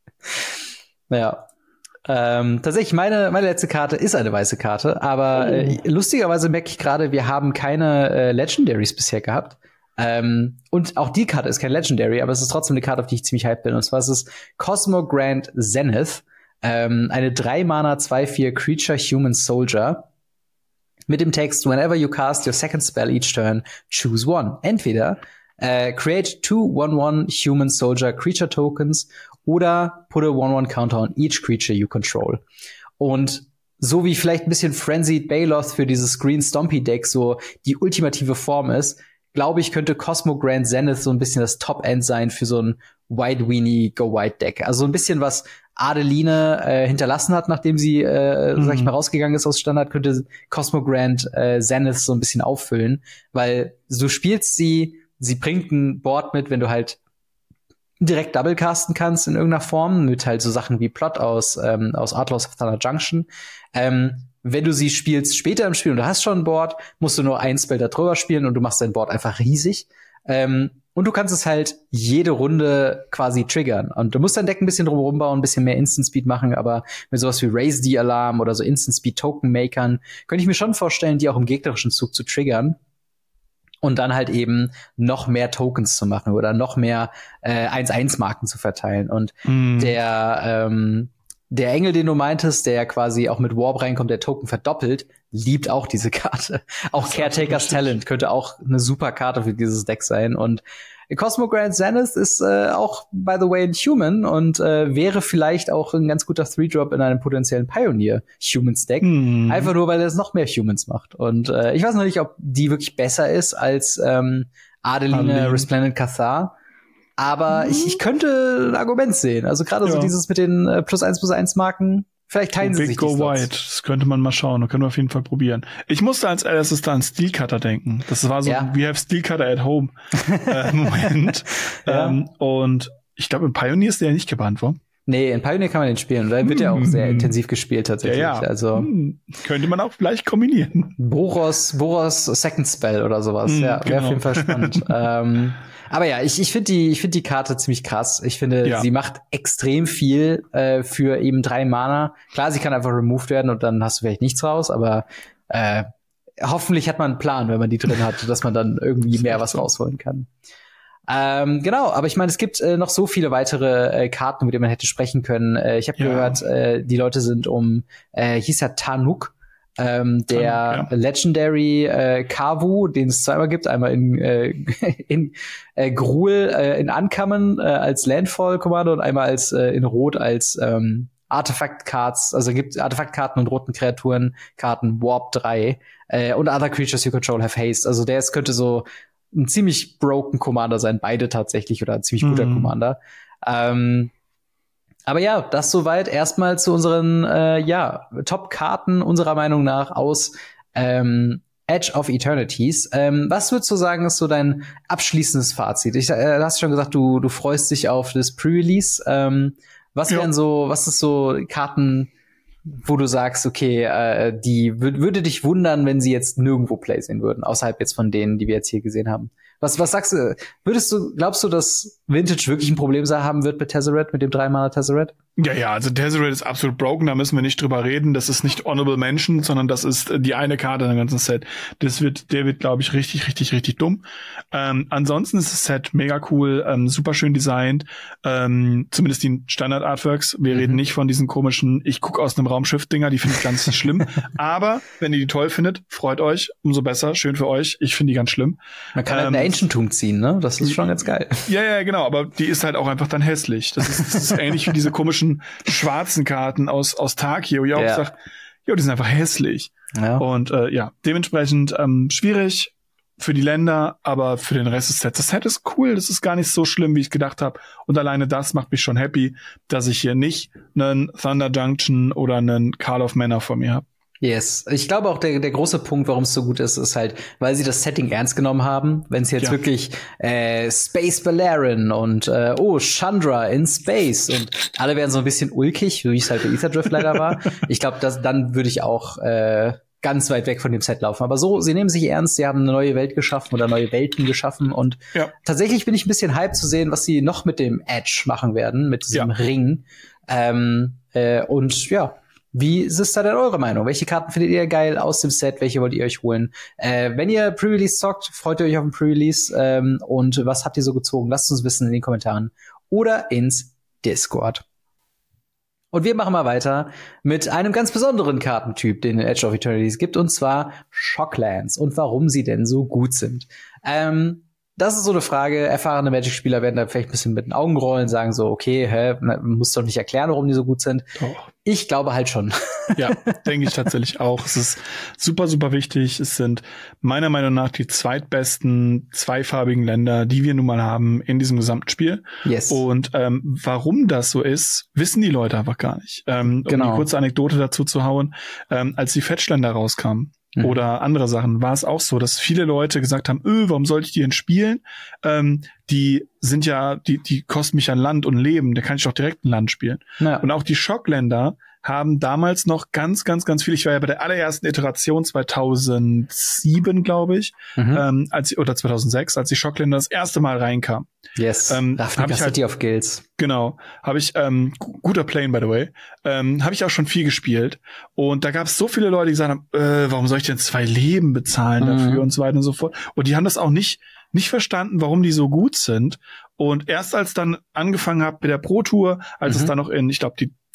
S2: Naja. Ähm, tatsächlich, meine, meine letzte Karte ist eine weiße Karte, aber
S3: Oh.
S2: äh, lustigerweise merke ich gerade, wir haben keine äh, Legendaries bisher gehabt. Ähm, und auch die Karte ist kein Legendary, aber es ist trotzdem eine Karte, auf die ich ziemlich hyped bin. Und zwar ist es Cosmogrand Zenith, ähm, eine drei Mana zwei vier Creature Human Soldier mit dem Text: Whenever you cast your second spell each turn, choose one. Entweder äh, create two one one Human Soldier Creature Tokens oder put a one one counter on each creature you control. Und so wie vielleicht ein bisschen Frenzied Baloth für dieses Green Stompy Deck so die ultimative Form ist, glaube ich, könnte Cosmogrand Zenith so ein bisschen das Top-End sein für so ein White Weenie Go White Deck. Also so ein bisschen, was Adeline äh, hinterlassen hat, nachdem sie, äh, mhm. sag ich mal, rausgegangen ist aus Standard, könnte Cosmogrand äh, Zenith so ein bisschen auffüllen, weil du spielst sie, sie bringt ein Board mit, wenn du halt direkt double casten kannst in irgendeiner Form, mit halt so Sachen wie Plot aus, ähm, aus Outlaws of Thunder Junction. Ähm, wenn du sie spielst später im Spiel und du hast schon ein Board, musst du nur ein Spell da drüber spielen und du machst dein Board einfach riesig. Ähm, und du kannst es halt jede Runde quasi triggern. Und du musst dein Deck ein bisschen drumherum bauen, ein bisschen mehr Instant Speed machen, aber mit sowas wie Raise the Alarm oder so Instant Speed Token Makern könnte ich mir schon vorstellen, die auch im gegnerischen Zug zu triggern. Und dann halt eben noch mehr Tokens zu machen oder noch mehr äh, eins eins Marken zu verteilen. Und mm. der ähm, der Engel, den du meintest, der ja quasi auch mit Warp reinkommt, der Token verdoppelt, liebt auch diese Karte. Auch Caretakers Talent könnte auch eine super Karte für dieses Deck sein. Und Cosmogrand Zenith ist äh, auch, by the way, ein Human und äh, wäre vielleicht auch ein ganz guter Three-Drop in einem potenziellen Pioneer-Humans-Deck. Mm. Einfach nur, weil er es noch mehr Humans macht. Und äh, ich weiß noch nicht, ob die wirklich besser ist als ähm, Adeline, Adeline. Resplendent Cathar. Aber mm. ich, ich könnte ein Argument sehen. Also gerade ja. so dieses mit den äh, plus eins plus eins Marken. Vielleicht teilen sie sich die Slots. Go White,
S3: das könnte man mal schauen, das können wir auf jeden Fall probieren. Ich musste als erstes da an Steel Cutter denken. Das war so, ja. we have Steel Cutter at home äh, Moment. ja. ähm, und ich glaube, in Pioneer ist der ja nicht gebannt, wa?
S2: Nee, in Pioneer kann man den spielen. Da wird ja auch sehr intensiv gespielt tatsächlich. Ja, ja. Also hm.
S3: könnte man auch vielleicht kombinieren.
S2: Boros, Boros Second Spell oder sowas. Hm, ja, wäre genau. auf jeden Fall spannend. ähm, Aber ja, ich, ich finde die, ich finde die Karte ziemlich krass. Ich finde, ja. sie macht extrem viel äh, für eben drei Mana. Klar, sie kann einfach removed werden und dann hast du vielleicht nichts raus, aber äh, hoffentlich hat man einen Plan, wenn man die drin hat, dass man dann irgendwie mehr was rausholen kann. Ähm, genau, aber ich meine, es gibt äh, noch so viele weitere äh, Karten, mit denen man hätte sprechen können. Äh, ich habe ja. gehört, äh, die Leute sind um, äh, hieß ja Tanuk. Ähm, der ja. Legendary äh, Kavu, den es zweimal gibt, einmal in, äh, in äh, Gruul, äh, in Uncommon äh, als Landfall-Kommando und einmal als äh, in Rot als ähm, Artifact-Cards, also gibt Artefaktkarten und roten Kreaturen-Karten, Warp drei äh, und Other Creatures you control have haste. Also der ist, könnte so ein ziemlich broken Commander sein, beide tatsächlich, oder ein ziemlich guter mhm. Commander. Ähm, Aber ja, das soweit erstmal zu unseren äh, ja Top-Karten unserer Meinung nach aus ähm, Edge of Eternities. Ähm, was würdest du sagen, ist so dein abschließendes Fazit? Ich äh, hast schon gesagt, du du freust dich auf das Pre-Release. Ähm, was wären so, was ist so Karten, wo du sagst, okay, äh, die wür- würde dich wundern, wenn sie jetzt nirgendwo Play sehen würden, außerhalb jetzt von denen, die wir jetzt hier gesehen haben? Was, was sagst du? Würdest du, glaubst du, dass Vintage wirklich ein Problem haben wird mit Tezzeret, mit dem drei Mana Tezzeret?
S3: Ja, ja, also Tezzeret ist absolut broken, da müssen wir nicht drüber reden. Das ist nicht Honorable Mention, sondern das ist die eine Karte in dem ganzen Set. Das wird, der wird, glaube ich, richtig, richtig, richtig dumm. Ähm, ansonsten ist das Set mega cool, ähm, super schön designt, ähm, zumindest die Standard-Artworks. Wir mhm. reden nicht von diesen komischen, ich guck aus einem Raumschiff-Dinger, die finde ich ganz schlimm. Aber wenn ihr die toll findet, freut euch, umso besser, schön für euch. Ich finde die ganz schlimm.
S2: Man kann ähm, halt eine Ancient Tomb ziehen, ne? Das ist schon ganz geil.
S3: Ja, ja, genau, aber die ist halt auch einfach dann hässlich. Das ist, das ist ähnlich wie diese komischen schwarzen Karten aus aus Takio, wo ich auch ja. sag, jo, die sind einfach hässlich. Ja. Und äh, ja, dementsprechend ähm, schwierig für die Länder, aber für den Rest des Sets. Das Set ist cool, das ist gar nicht so schlimm, wie ich gedacht habe. Und alleine das macht mich schon happy, dass ich hier nicht einen Thunder Junction oder einen Call of Mana vor mir habe.
S2: Yes. Ich glaube auch, der, der große Punkt, warum es so gut ist, ist halt, weil sie das Setting ernst genommen haben. Wenn es jetzt ja. wirklich äh, Space Valerian und äh, oh, Chandra in Space und alle werden so ein bisschen ulkig, wie es halt bei Aetherdrift leider war. Ich glaube, dann würde ich auch äh, ganz weit weg von dem Set laufen. Aber so, sie nehmen sich ernst, sie haben eine neue Welt geschaffen oder neue Welten geschaffen und ja. tatsächlich bin ich ein bisschen hyped zu sehen, was sie noch mit dem Edge machen werden, mit diesem ja. Ring. Ähm, äh, und ja, wie ist da denn eure Meinung? Welche Karten findet ihr geil aus dem Set? Welche wollt ihr euch holen? Äh, wenn ihr Pre-Release zockt, freut ihr euch auf den Pre-Release? Ähm, und was habt ihr so gezogen? Lasst uns wissen in den Kommentaren oder ins Discord. Und wir machen mal weiter mit einem ganz besonderen Kartentyp, den Edge of Eternities gibt, und zwar Shocklands und warum sie denn so gut sind. Ähm, Das ist so eine Frage. Erfahrene Magic-Spieler werden da vielleicht ein bisschen mit den Augen rollen, sagen so, okay, hä, man muss doch nicht erklären, warum die so gut sind. Doch. Ich glaube halt schon.
S3: Ja, denke ich tatsächlich auch. Es ist super, super wichtig. Es sind meiner Meinung nach die zweitbesten zweifarbigen Länder, die wir nun mal haben in diesem gesamten Spiel.
S2: Yes.
S3: Und ähm, warum das so ist, wissen die Leute einfach gar nicht. Ähm,
S2: genau.
S3: Um eine kurze Anekdote dazu zu hauen, ähm, als die Fetchländer rauskamen, Mhm. oder andere Sachen, war es auch so, dass viele Leute gesagt haben, öh, warum sollte ich die denn spielen? Ähm, die sind ja, die, die kosten mich an Land und Leben, da kann ich doch direkt ein Land spielen. Ja. Und auch die Schockländer haben damals noch ganz, ganz, ganz viel, ich war ja bei der allerersten Iteration zweitausendsieben, glaube ich, mhm. ähm, als oder zweitausendsechs, als die Schockländer das erste Mal reinkam.
S2: Yes, ähm, Ravnica City halt, of Guilds.
S3: Genau, habe ich, ähm, guter Plane, by the way, ähm, habe ich auch schon viel gespielt. Und da gab es so viele Leute, die gesagt haben, äh, warum soll ich denn zwei Leben bezahlen mhm. dafür und so weiter und so fort. Und die haben das auch nicht nicht verstanden, warum die so gut sind. Und erst als dann angefangen habe mit der Pro Tour, als mhm. es dann noch in, ich glaube, die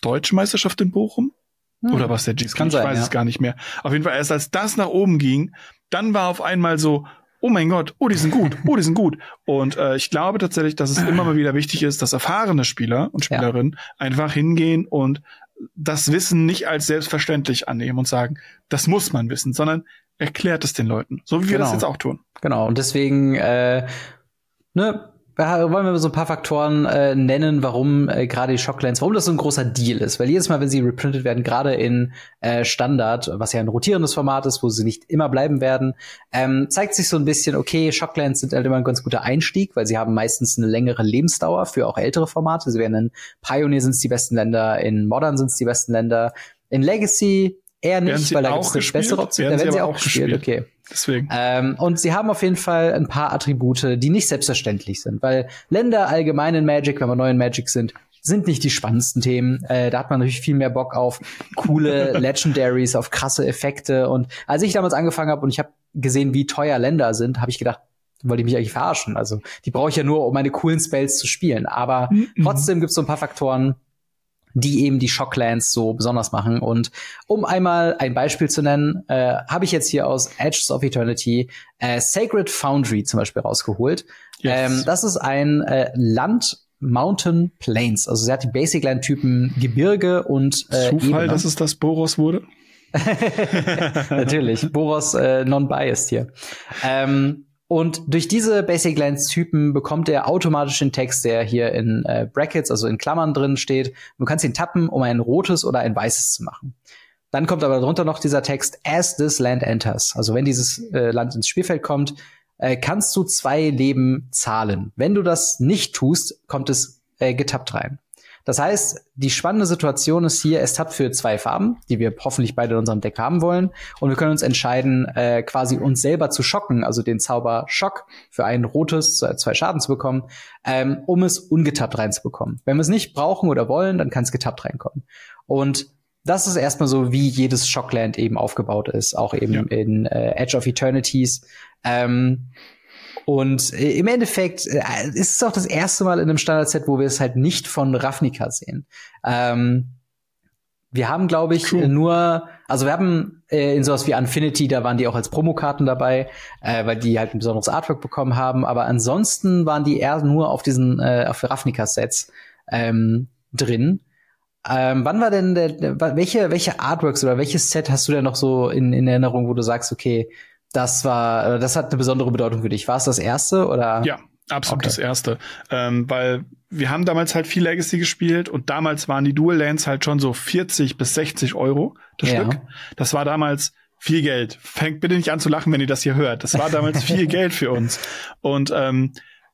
S3: Deutsche Meisterschaft in Bochum? Hm. Oder was der G P?
S2: Kann
S3: Ich
S2: sein,
S3: weiß
S2: ja.
S3: es gar nicht mehr. Auf jeden Fall erst als das nach oben ging, dann war auf einmal so, oh mein Gott, oh, die sind gut, oh, die sind gut. Und äh, ich glaube tatsächlich, dass es immer mal wieder wichtig ist, dass erfahrene Spieler und Spielerinnen ja. einfach hingehen und das Wissen nicht als selbstverständlich annehmen und sagen, das muss man wissen, sondern erklärt es den Leuten, so wie wir
S2: genau.
S3: das jetzt auch tun.
S2: Genau, und deswegen äh, ne, wollen wir so ein paar Faktoren äh, nennen, warum äh, gerade die Shocklands, warum das so ein großer Deal ist. Weil jedes Mal, wenn sie reprintet werden, gerade in äh, Standard, was ja ein rotierendes Format ist, wo sie nicht immer bleiben werden, ähm, zeigt sich so ein bisschen, okay, Shocklands sind halt immer ein ganz guter Einstieg, weil sie haben meistens eine längere Lebensdauer für auch ältere Formate. Sie werden in Pioneer sind es die besten Länder, in Modern sind es die besten Länder, in Legacy eher nicht, weil da gibt es eine bessere Option. Da werden sie auch gespielt, okay.
S3: Deswegen.
S2: Ähm, und sie haben auf jeden Fall ein paar Attribute, die nicht selbstverständlich sind, weil Länder allgemein in Magic, wenn wir neu in Magic sind, sind nicht die spannendsten Themen. Äh, da hat man natürlich viel mehr Bock auf coole Legendaries, auf krasse Effekte. Und als ich damals angefangen habe und ich habe gesehen, wie teuer Länder sind, habe ich gedacht, wollte ich mich eigentlich verarschen. Also die brauche ich ja nur, um meine coolen Spells zu spielen. Aber mhm. trotzdem gibt es so ein paar Faktoren, die eben die Shocklands so besonders machen. Und um einmal ein Beispiel zu nennen, äh, habe ich jetzt hier aus Edges of Eternity äh, Sacred Foundry zum Beispiel rausgeholt. Yes. Ähm, das ist ein äh, Land Mountain Plains. Also sie hat die Basic Land-Typen Gebirge und äh,
S3: Zufall,
S2: Ebene.
S3: dass es das Boros wurde?
S2: Natürlich, Boros äh, non-biased hier. Ähm, Und durch diese Basic Lands Typen bekommt er automatisch den Text, der hier in äh, Brackets, also in Klammern drin steht. Du kannst ihn tappen, um ein rotes oder ein weißes zu machen. Dann kommt aber darunter noch dieser Text, as this land enters. Also wenn dieses äh, Land ins Spielfeld kommt, äh, kannst du zwei Leben zahlen. Wenn du das nicht tust, kommt es äh, getappt rein. Das heißt, die spannende Situation ist hier, es tappt für zwei Farben, die wir hoffentlich beide in unserem Deck haben wollen. Und wir können uns entscheiden, äh, quasi uns selber zu schocken, also den Zauber Schock für ein rotes, zwei Schaden zu bekommen, ähm, um es ungetappt reinzubekommen. Wenn wir es nicht brauchen oder wollen, dann kann es getappt reinkommen. Und das ist erstmal so, wie jedes Shockland eben aufgebaut ist, auch eben ja. in äh, Edge of Eternities. Ähm, Und äh, im Endeffekt äh, ist es auch das erste Mal in einem Standard-Set, wo wir es halt nicht von Ravnica sehen. Ähm, wir haben, glaube ich, cool. nur, also wir haben äh, in sowas wie Infinity, da waren die auch als Promokarten dabei, äh, weil die halt ein besonderes Artwork bekommen haben. Aber ansonsten waren die eher nur auf diesen, äh, auf Ravnica-Sets ähm, drin. Ähm, wann war denn der, der, welche, welche Artworks oder welches Set hast du denn noch so in, in Erinnerung, wo du sagst, okay, das war, das hat eine besondere Bedeutung für dich. War es das erste oder?
S3: Ja, absolut
S2: okay.
S3: das erste. Ähm, weil wir haben damals halt viel Legacy gespielt und damals waren die Dual Lands halt schon so vierzig bis sechzig Euro das ja. Stück. Das war damals viel Geld. Fängt bitte nicht an zu lachen, wenn ihr das hier hört. Das war damals viel Geld für uns. Und ähm,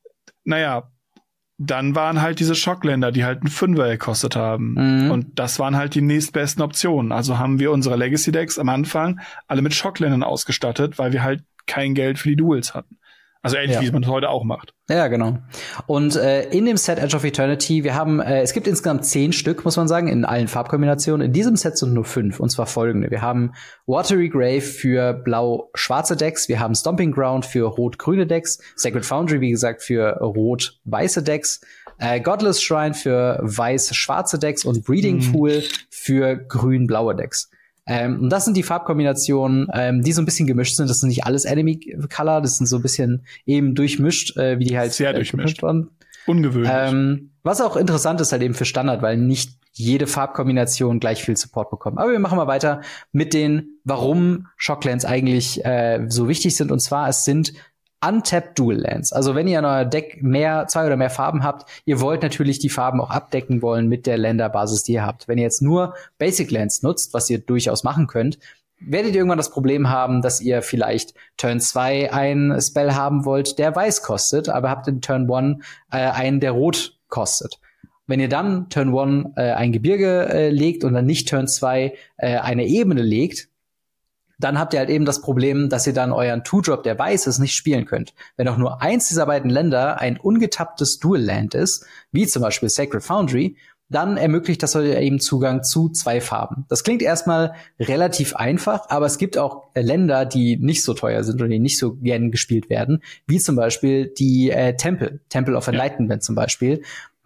S3: naja, dann waren halt diese Schockländer, die halt einen Fünfer gekostet haben. Mhm. Und das waren halt die nächstbesten Optionen. Also haben wir unsere Legacy-Decks am Anfang alle mit Schockländern ausgestattet, weil wir halt kein Geld für die Duels hatten. Also ähnlich, ja. wie man es heute auch macht.
S2: Ja, genau. Und äh, in dem Set Edge of Eternity, wir haben, äh, es gibt insgesamt zehn Stück, muss man sagen, in allen Farbkombinationen. In diesem Set sind nur fünf, und zwar folgende. Wir haben Watery Grave für blau-schwarze Decks, wir haben Stomping Ground für rot-grüne Decks, Sacred Foundry, wie gesagt, für rot-weiße Decks, äh, Godless Shrine für weiß-schwarze Decks und Breeding mhm. Pool für grün-blaue Decks. Ähm, und das sind die Farbkombinationen, ähm, die so ein bisschen gemischt sind. Das sind nicht alles Enemy Color, das sind so ein bisschen eben durchmischt, äh, wie die halt
S3: sehr
S2: äh,
S3: durchmischt
S2: waren.
S3: Ungewöhnlich.
S2: Ähm, was auch interessant ist halt eben für Standard, weil nicht jede Farbkombination gleich viel Support bekommt. Aber wir machen mal weiter mit den, warum Shocklands eigentlich äh, so wichtig sind. Und zwar, es sind Untapped Dual Lands. Also wenn ihr in euer Deck mehr, zwei oder mehr Farben habt, ihr wollt natürlich die Farben auch abdecken wollen mit der Länderbasis, die ihr habt. Wenn ihr jetzt nur Basic Lands nutzt, was ihr durchaus machen könnt, werdet ihr irgendwann das Problem haben, dass ihr vielleicht Turn zwei einen Spell haben wollt, der weiß kostet, aber habt in Turn eins äh, einen, der rot kostet. Wenn ihr dann Turn eins äh, ein Gebirge äh, legt und dann nicht Turn zwei äh, eine Ebene legt, dann habt ihr halt eben das Problem, dass ihr dann euren Two-Drop, der weiß ist, nicht spielen könnt. Wenn auch nur eins dieser beiden Länder ein ungetapptes Dual-Land ist, wie zum Beispiel Sacred Foundry, dann ermöglicht das euch eben Zugang zu zwei Farben. Das klingt erstmal relativ einfach, aber es gibt auch Länder, die nicht so teuer sind oder die nicht so gern gespielt werden, wie zum Beispiel die äh, Temple, Temple of Enlightenment ja. zum Beispiel.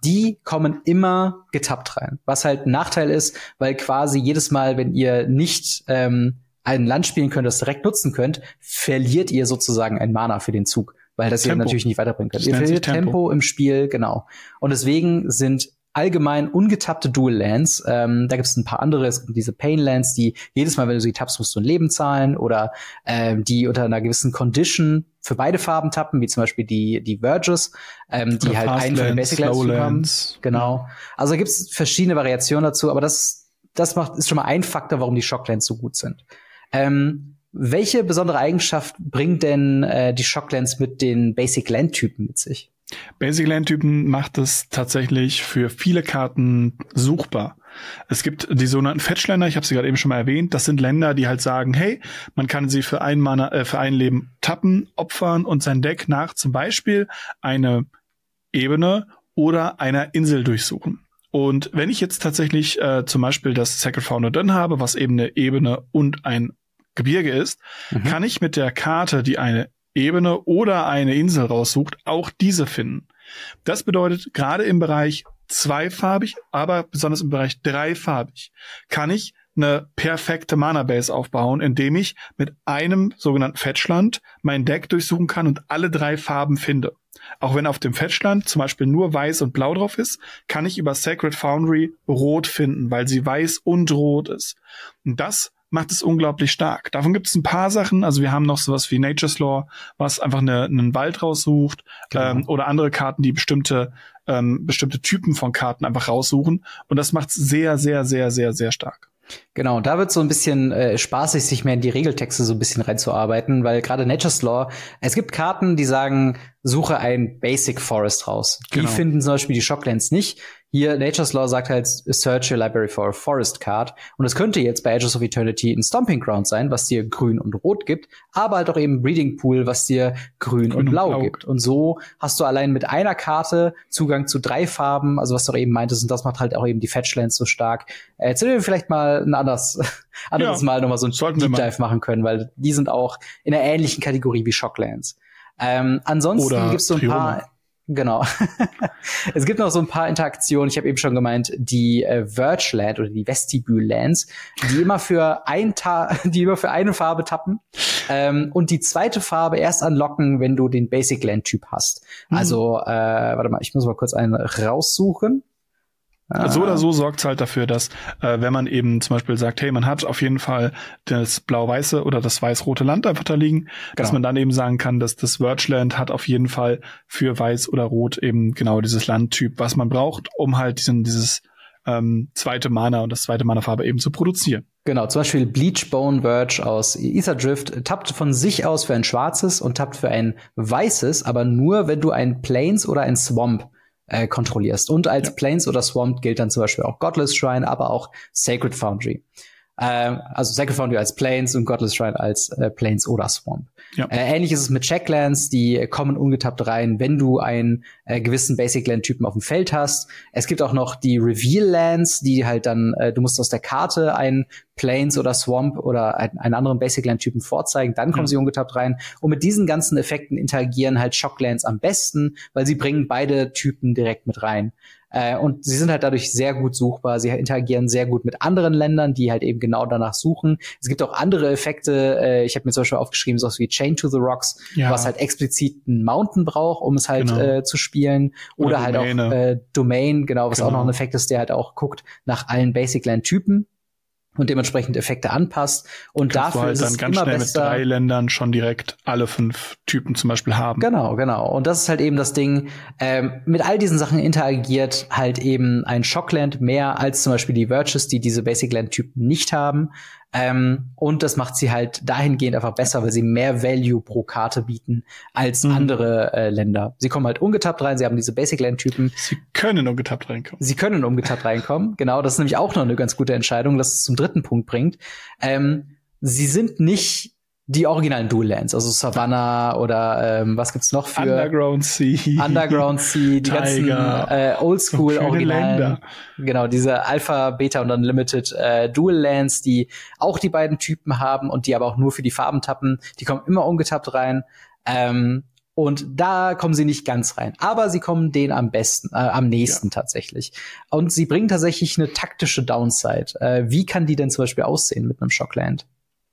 S2: die kommen immer getappt rein. Was halt ein Nachteil ist, weil quasi jedes Mal, wenn ihr nicht ähm, ein Land spielen könnt, das direkt nutzen könnt, verliert ihr sozusagen ein Mana für den Zug, weil das Tempo. Ihr natürlich nicht weiterbringen könnt. Das ihr verliert Tempo. Tempo im Spiel, genau. Und deswegen sind allgemein ungetappte Dual Lands, ähm, da gibt es ein paar andere, es gibt diese Pain Lands, die jedes Mal, wenn du sie tappst, musst du ein Leben zahlen oder ähm, die unter einer gewissen Condition für beide Farben tappen, wie zum Beispiel die die Verges, ähm, die oder halt einen von den Basic Lands haben. Genau. Also da gibt es verschiedene Variationen dazu, aber das das macht ist schon mal ein Faktor, warum die Shocklands so gut sind. Ähm, welche besondere Eigenschaft bringen denn äh, die Shocklands mit den Basic Land Typen mit sich?
S3: Basic Land Typen macht es tatsächlich für viele Karten suchbar. Es gibt die sogenannten Fetch-Länder, ich habe sie gerade eben schon mal erwähnt. Das sind Länder, die halt sagen, hey, man kann sie für ein Mana, äh, für ein Leben tappen, opfern und sein Deck nach zum Beispiel eine Ebene oder einer Insel durchsuchen. Und wenn ich jetzt tatsächlich äh, zum Beispiel das Sacred Founder drin habe, was eben eine Ebene und ein Gebirge ist, mhm. kann ich mit der Karte, die eine Ebene oder eine Insel raussucht, auch diese finden. Das bedeutet, gerade im Bereich zweifarbig, aber besonders im Bereich dreifarbig, kann ich eine perfekte Mana-Base aufbauen, indem ich mit einem sogenannten Fetchland mein Deck durchsuchen kann und alle drei Farben finde. Auch wenn auf dem Fetchland zum Beispiel nur weiß und blau drauf ist, kann ich über Sacred Foundry rot finden, weil sie weiß und rot ist. Und das macht es unglaublich stark. Davon gibt es ein paar Sachen. Also wir haben noch sowas wie Nature's Law, was einfach eine, einen Wald raussucht, genau. ähm, oder andere Karten, die bestimmte ähm, bestimmte Typen von Karten einfach raussuchen. Und das macht es sehr, sehr, sehr, sehr, sehr stark.
S2: Genau, da wird so ein bisschen äh, spaßig, sich mehr in die Regeltexte so ein bisschen reinzuarbeiten, weil gerade Nature's Law, es gibt Karten, die sagen, suche ein Basic Forest raus. Die genau. finden zum Beispiel die Shocklands nicht. Hier, Nature's Law sagt halt, search your library for a forest card. Und es könnte jetzt bei Edges of Eternity ein Stomping Ground sein, was dir grün und rot gibt, aber halt auch eben Breeding Pool, was dir grün, grün und, blau und blau gibt. Und so hast du allein mit einer Karte Zugang zu drei Farben, also was du auch eben meintest, und das macht halt auch eben die Fetchlands so stark. Äh, jetzt wir vielleicht mal ein anderes, anderes ja, Mal nochmal so ein Deep Dive machen können, weil die sind auch in einer ähnlichen Kategorie wie Shocklands. Ähm, ansonsten gibt es so ein Trioma. paar Genau. Es gibt noch so ein paar Interaktionen. Ich habe eben schon gemeint, die äh, Verge Land oder die Vestibule Lands, die immer für ein Ta- die immer für eine Farbe tappen ähm, und die zweite Farbe erst anlocken, wenn du den Basic Land Typ hast. Mhm. Also, äh, warte mal, ich muss mal kurz einen raussuchen.
S3: So oder so sorgt es halt dafür, dass äh, wenn man eben zum Beispiel sagt, hey, man hat auf jeden Fall das blau-weiße oder das weiß-rote Land einfach da liegen, genau. dass man dann eben sagen kann, dass das Verge-Land hat auf jeden Fall für weiß oder rot eben genau dieses Landtyp, was man braucht, um halt diesen dieses ähm, zweite Mana und das zweite Mana-Farbe eben zu produzieren.
S2: Genau, zum Beispiel Bleachbone Verge aus Aetherdrift tappt von sich aus für ein schwarzes und tappt für ein weißes, aber nur, wenn du ein Plains oder ein Swamp Äh, kontrollierst. Und als ja. Plains oder Swamp gilt dann zum Beispiel auch Godless Shrine, aber auch Sacred Foundry. Ähm, also Sacred Foundry als Plains und Godless Shrine als äh, Plains oder Swamp. Ja. Äh, ähnlich ist es mit Checklands, die äh, kommen ungetappt rein, wenn du einen äh, gewissen Basic Land Typen auf dem Feld hast. Es gibt auch noch die Reveal Lands, die halt dann, äh, du musst aus der Karte einen Plains oder Swamp oder ein, einen anderen Basic Land Typen vorzeigen, dann kommen ja. sie ungetappt rein. Und mit diesen ganzen Effekten interagieren halt Shocklands am besten, weil sie bringen beide Typen direkt mit rein. Äh, und sie sind halt dadurch sehr gut suchbar. Sie interagieren sehr gut mit anderen Ländern, die halt eben genau danach suchen. Es gibt auch andere Effekte. Äh, ich habe mir zum Beispiel aufgeschrieben, sowas wie Chain to the Rocks, ja. was halt explizit einen Mountain braucht, um es halt genau. äh, zu spielen. Oder, Oder halt auch äh, Domain, genau, was genau. auch noch ein Effekt ist, der halt auch guckt nach allen Basic Land Typen und dementsprechend Effekte anpasst. Und
S3: Kannst
S2: dafür
S3: du halt
S2: ist
S3: dann
S2: es
S3: ganz
S2: immer
S3: schnell
S2: besser,
S3: mit drei Ländern schon direkt alle fünf Typen zum Beispiel haben.
S2: Genau, genau. Und das ist halt eben das Ding. Ähm, mit all diesen Sachen interagiert halt eben ein Shockland mehr als zum Beispiel die Verges, die diese Basic Land Typen nicht haben. Ähm, und das macht sie halt dahingehend einfach besser, weil sie mehr Value pro Karte bieten als mhm. andere äh, Länder. Sie kommen halt ungetappt rein, sie haben diese Basic Land Typen.
S3: Sie können ungetappt reinkommen.
S2: Sie können ungetappt reinkommen, genau. Das ist nämlich auch noch eine ganz gute Entscheidung, das es zum dritten Punkt bringt. Ähm, sie sind nicht die originalen Dual Lands, also Savannah oder ähm, was gibt's noch für
S3: Underground Sea,
S2: Underground Sea, die
S3: Tiger,
S2: ganzen äh, Oldschool
S3: so
S2: Originalen,
S3: Länder.
S2: Genau, diese Alpha, Beta und Unlimited äh, Dual Lands, die auch die beiden Typen haben und die aber auch nur für die Farben tappen, die kommen immer ungetappt rein. Ähm, Und da kommen sie nicht ganz rein. Aber sie kommen denen am besten, äh, am nächsten ja. tatsächlich. Und sie bringen tatsächlich eine taktische Downside. Äh, wie kann die denn zum Beispiel aussehen mit einem Shockland?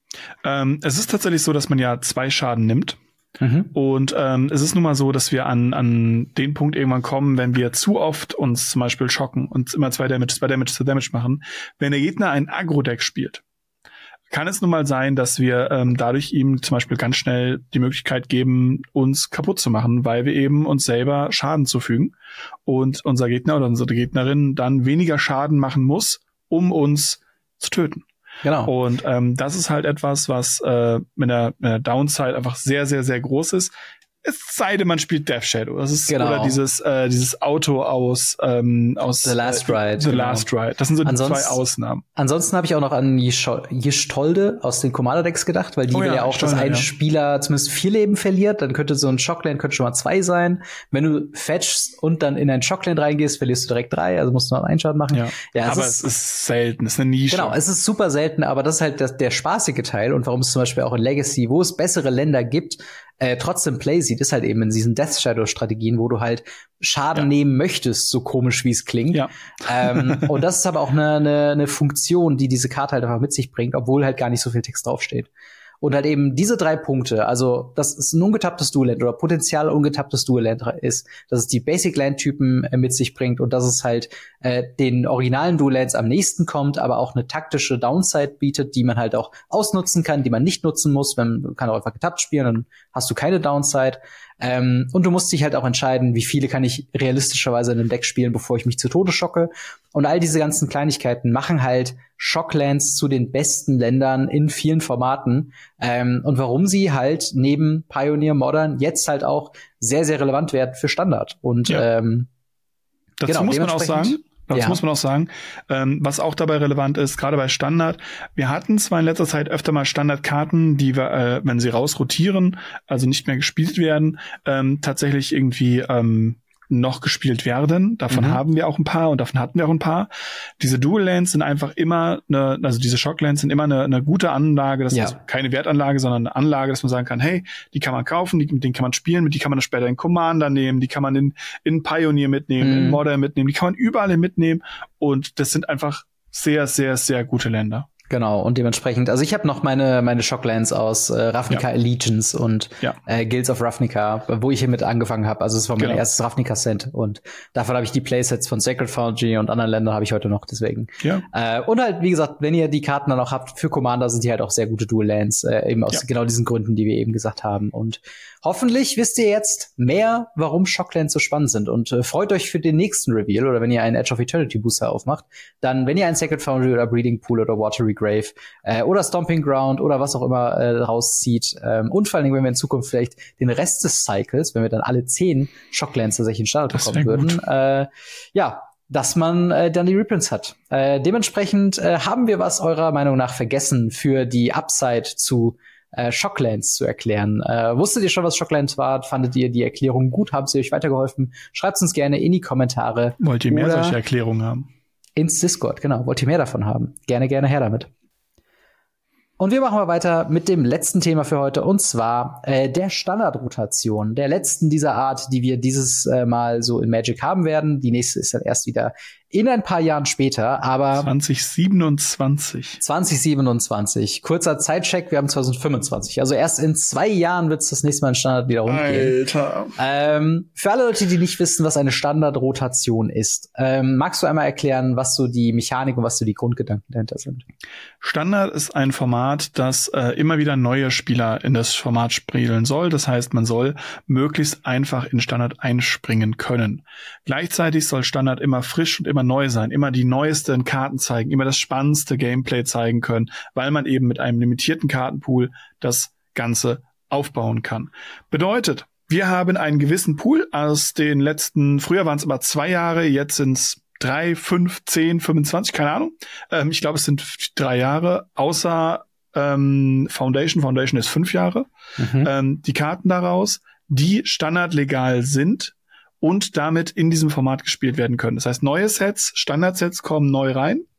S3: Ähm, es ist tatsächlich so, dass man ja zwei Schaden nimmt. Mhm. Und ähm, es ist nun mal so, dass wir an an den Punkt irgendwann kommen, wenn wir zu oft uns zum Beispiel schocken und immer zwei Damage, zwei Damage zu Damage machen. Wenn der Gegner ein Agro-Deck spielt, kann es nun mal sein, dass wir ähm, dadurch ihm zum Beispiel ganz schnell die Möglichkeit geben, uns kaputt zu machen, weil wir eben uns selber Schaden zufügen und unser Gegner oder unsere Gegnerin dann weniger Schaden machen muss, um uns zu töten.
S2: Genau.
S3: Und ähm, das ist halt etwas, was äh, mit der, mit der Downside einfach sehr, sehr, sehr groß ist. Es sei denn, man spielt Death Shadow. Das ist
S2: genau.
S3: oder dieses äh, dieses Auto aus ähm, aus
S2: The Last Ride.
S3: The genau. Last Ride. Das sind so die
S2: ansonsten,
S3: zwei Ausnahmen.
S2: Ansonsten habe ich auch noch an Gishtolde aus den Commander-Decks gedacht, weil die
S3: oh
S2: will
S3: ja,
S2: ja auch,
S3: Stolde,
S2: dass ein
S3: ja.
S2: Spieler zumindest vier Leben verliert. Dann könnte so ein Shockland könnte schon mal zwei sein. Wenn du fetchst und dann in ein Shockland reingehst, verlierst du direkt drei. Also musst du noch einen Schaden machen.
S3: Ja.
S2: Ja,
S3: aber
S2: es ist,
S3: es ist selten. Es ist eine Nische.
S2: Genau, es ist super selten, aber das ist halt das, der spaßige Teil und warum es zum Beispiel auch in Legacy, wo es bessere Länder gibt, Äh, trotzdem Play sieht, ist halt eben in diesen Death Shadow Strategien, wo du halt Schaden ja. nehmen möchtest, so komisch wie es klingt.
S3: Ja.
S2: ähm, und das ist aber auch eine, eine, eine Funktion, die diese Karte halt einfach mit sich bringt, obwohl halt gar nicht so viel Text draufsteht. Und halt eben diese drei Punkte, also dass es ein ungetapptes Dual-Land oder potenziell ungetapptes Dual-Land ist, dass es die Basic-Land-Typen äh, mit sich bringt und dass es halt äh, den originalen Dual-Lands am nächsten kommt, aber auch eine taktische Downside bietet, die man halt auch ausnutzen kann, die man nicht nutzen muss. Man kann auch einfach getappt spielen, dann hast du keine Downside. Ähm, und du musst dich halt auch entscheiden, wie viele kann ich realistischerweise in einem Deck spielen, bevor ich mich zu Tode schocke. Und all diese ganzen Kleinigkeiten machen halt Shocklands zu den besten Ländern in vielen Formaten. Ähm, und warum sie halt neben Pioneer Modern jetzt halt auch sehr, sehr relevant werden für Standard. Und
S3: ja.
S2: ähm,
S3: dazu
S2: genau,
S3: muss man auch sagen, Das
S2: ja.
S3: muss man auch sagen. Ähm, was auch dabei relevant ist, gerade bei Standard, wir hatten zwar in letzter Zeit öfter mal Standardkarten, die wir, äh, wenn sie rausrotieren, also nicht mehr gespielt werden, ähm, tatsächlich irgendwie ähm, noch gespielt werden. Davon mhm. haben wir auch ein paar und davon hatten wir auch ein paar. Diese Dual Lands sind einfach immer eine, also diese Shock Lands sind immer eine, eine gute Anlage. Das ja. ist keine Wertanlage, sondern eine Anlage, dass man sagen kann, hey, die kann man kaufen, die, mit denen kann man spielen, mit die kann man dann später in Commander nehmen, die kann man in, in Pioneer mitnehmen, mhm. in Modern mitnehmen, die kann man überall mitnehmen und das sind einfach sehr, sehr, sehr gute Länder.
S2: Genau, und dementsprechend, also ich habe noch meine meine Shocklands aus äh, Ravnica ja. Allegiance und
S3: ja.
S2: äh, Guilds of Ravnica, wo ich hiermit angefangen habe. Also es war mein genau. erstes Ravnica-Set und davon habe ich die Playsets von Sacred Foundry und anderen Ländern habe ich heute noch, deswegen.
S3: Ja.
S2: Äh, und halt, wie gesagt, wenn ihr die Karten dann auch habt für Commander, sind die halt auch sehr gute Dual-Lands, äh, eben aus ja. genau diesen Gründen, die wir eben gesagt haben. Und hoffentlich wisst ihr jetzt mehr, warum Shocklands so spannend sind und äh, freut euch für den nächsten Reveal oder wenn ihr einen Edge of Eternity Booster aufmacht, dann, wenn ihr einen Sacred Foundry oder Breeding Pool oder Watery Grave äh, oder Stomping Ground oder was auch immer äh, rauszieht ähm, und vor allen Dingen, wenn wir in Zukunft vielleicht den Rest des Cycles, wenn wir dann alle zehn Shocklands tatsächlich in Standard bekommen würden, äh, ja, dass man äh, dann die Reprints hat. Äh, dementsprechend äh, haben wir was eurer Meinung nach vergessen für die Upside zu Äh, Shocklands zu erklären. Äh, wusstet ihr schon, was Shocklands war? Fandet ihr die Erklärung gut? Haben sie euch weitergeholfen? Schreibt uns gerne in die Kommentare.
S3: Wollt ihr mehr solche Erklärungen haben?
S2: Ins Discord, genau. Wollt ihr mehr davon haben? Gerne, gerne her damit. Und wir machen mal weiter mit dem letzten Thema für heute, und zwar äh, der Standardrotation, der letzten dieser Art, die wir dieses äh, Mal so in Magic haben werden. Die nächste ist dann erst wieder in ein paar Jahren später, aber
S3: zwanzig siebenundzwanzig.
S2: zwanzig siebenundzwanzig. Kurzer Zeitcheck, wir haben zwanzig fünfundzwanzig. Also erst in zwei Jahren wird es das nächste Mal in Standard wieder rumgehen.
S3: Alter.
S2: Ähm, für alle Leute, die nicht wissen, was eine Standardrotation ist, ähm, magst du einmal erklären, was so die Mechanik und was so die Grundgedanken dahinter sind?
S3: Standard ist ein Format, das äh, immer wieder neue Spieler in das Format spielen soll. Das heißt, man soll möglichst einfach in Standard einspringen können. Gleichzeitig soll Standard immer frisch und immer neu sein, immer die neuesten Karten zeigen, immer das spannendste Gameplay zeigen können, weil man eben mit einem limitierten Kartenpool das Ganze aufbauen kann. Bedeutet, wir haben einen gewissen Pool aus den letzten, früher waren es immer zwei Jahre, jetzt sind es drei, fünf, zehn, fünfundzwanzig, keine Ahnung. Ähm, ich glaube, es sind drei Jahre, außer ähm, Foundation. Foundation ist fünf Jahre. Mhm. Ähm, die Karten daraus, die standardlegal sind und damit in diesem Format gespielt werden können. Das heißt, neue Sets, Standardsets kommen neu rein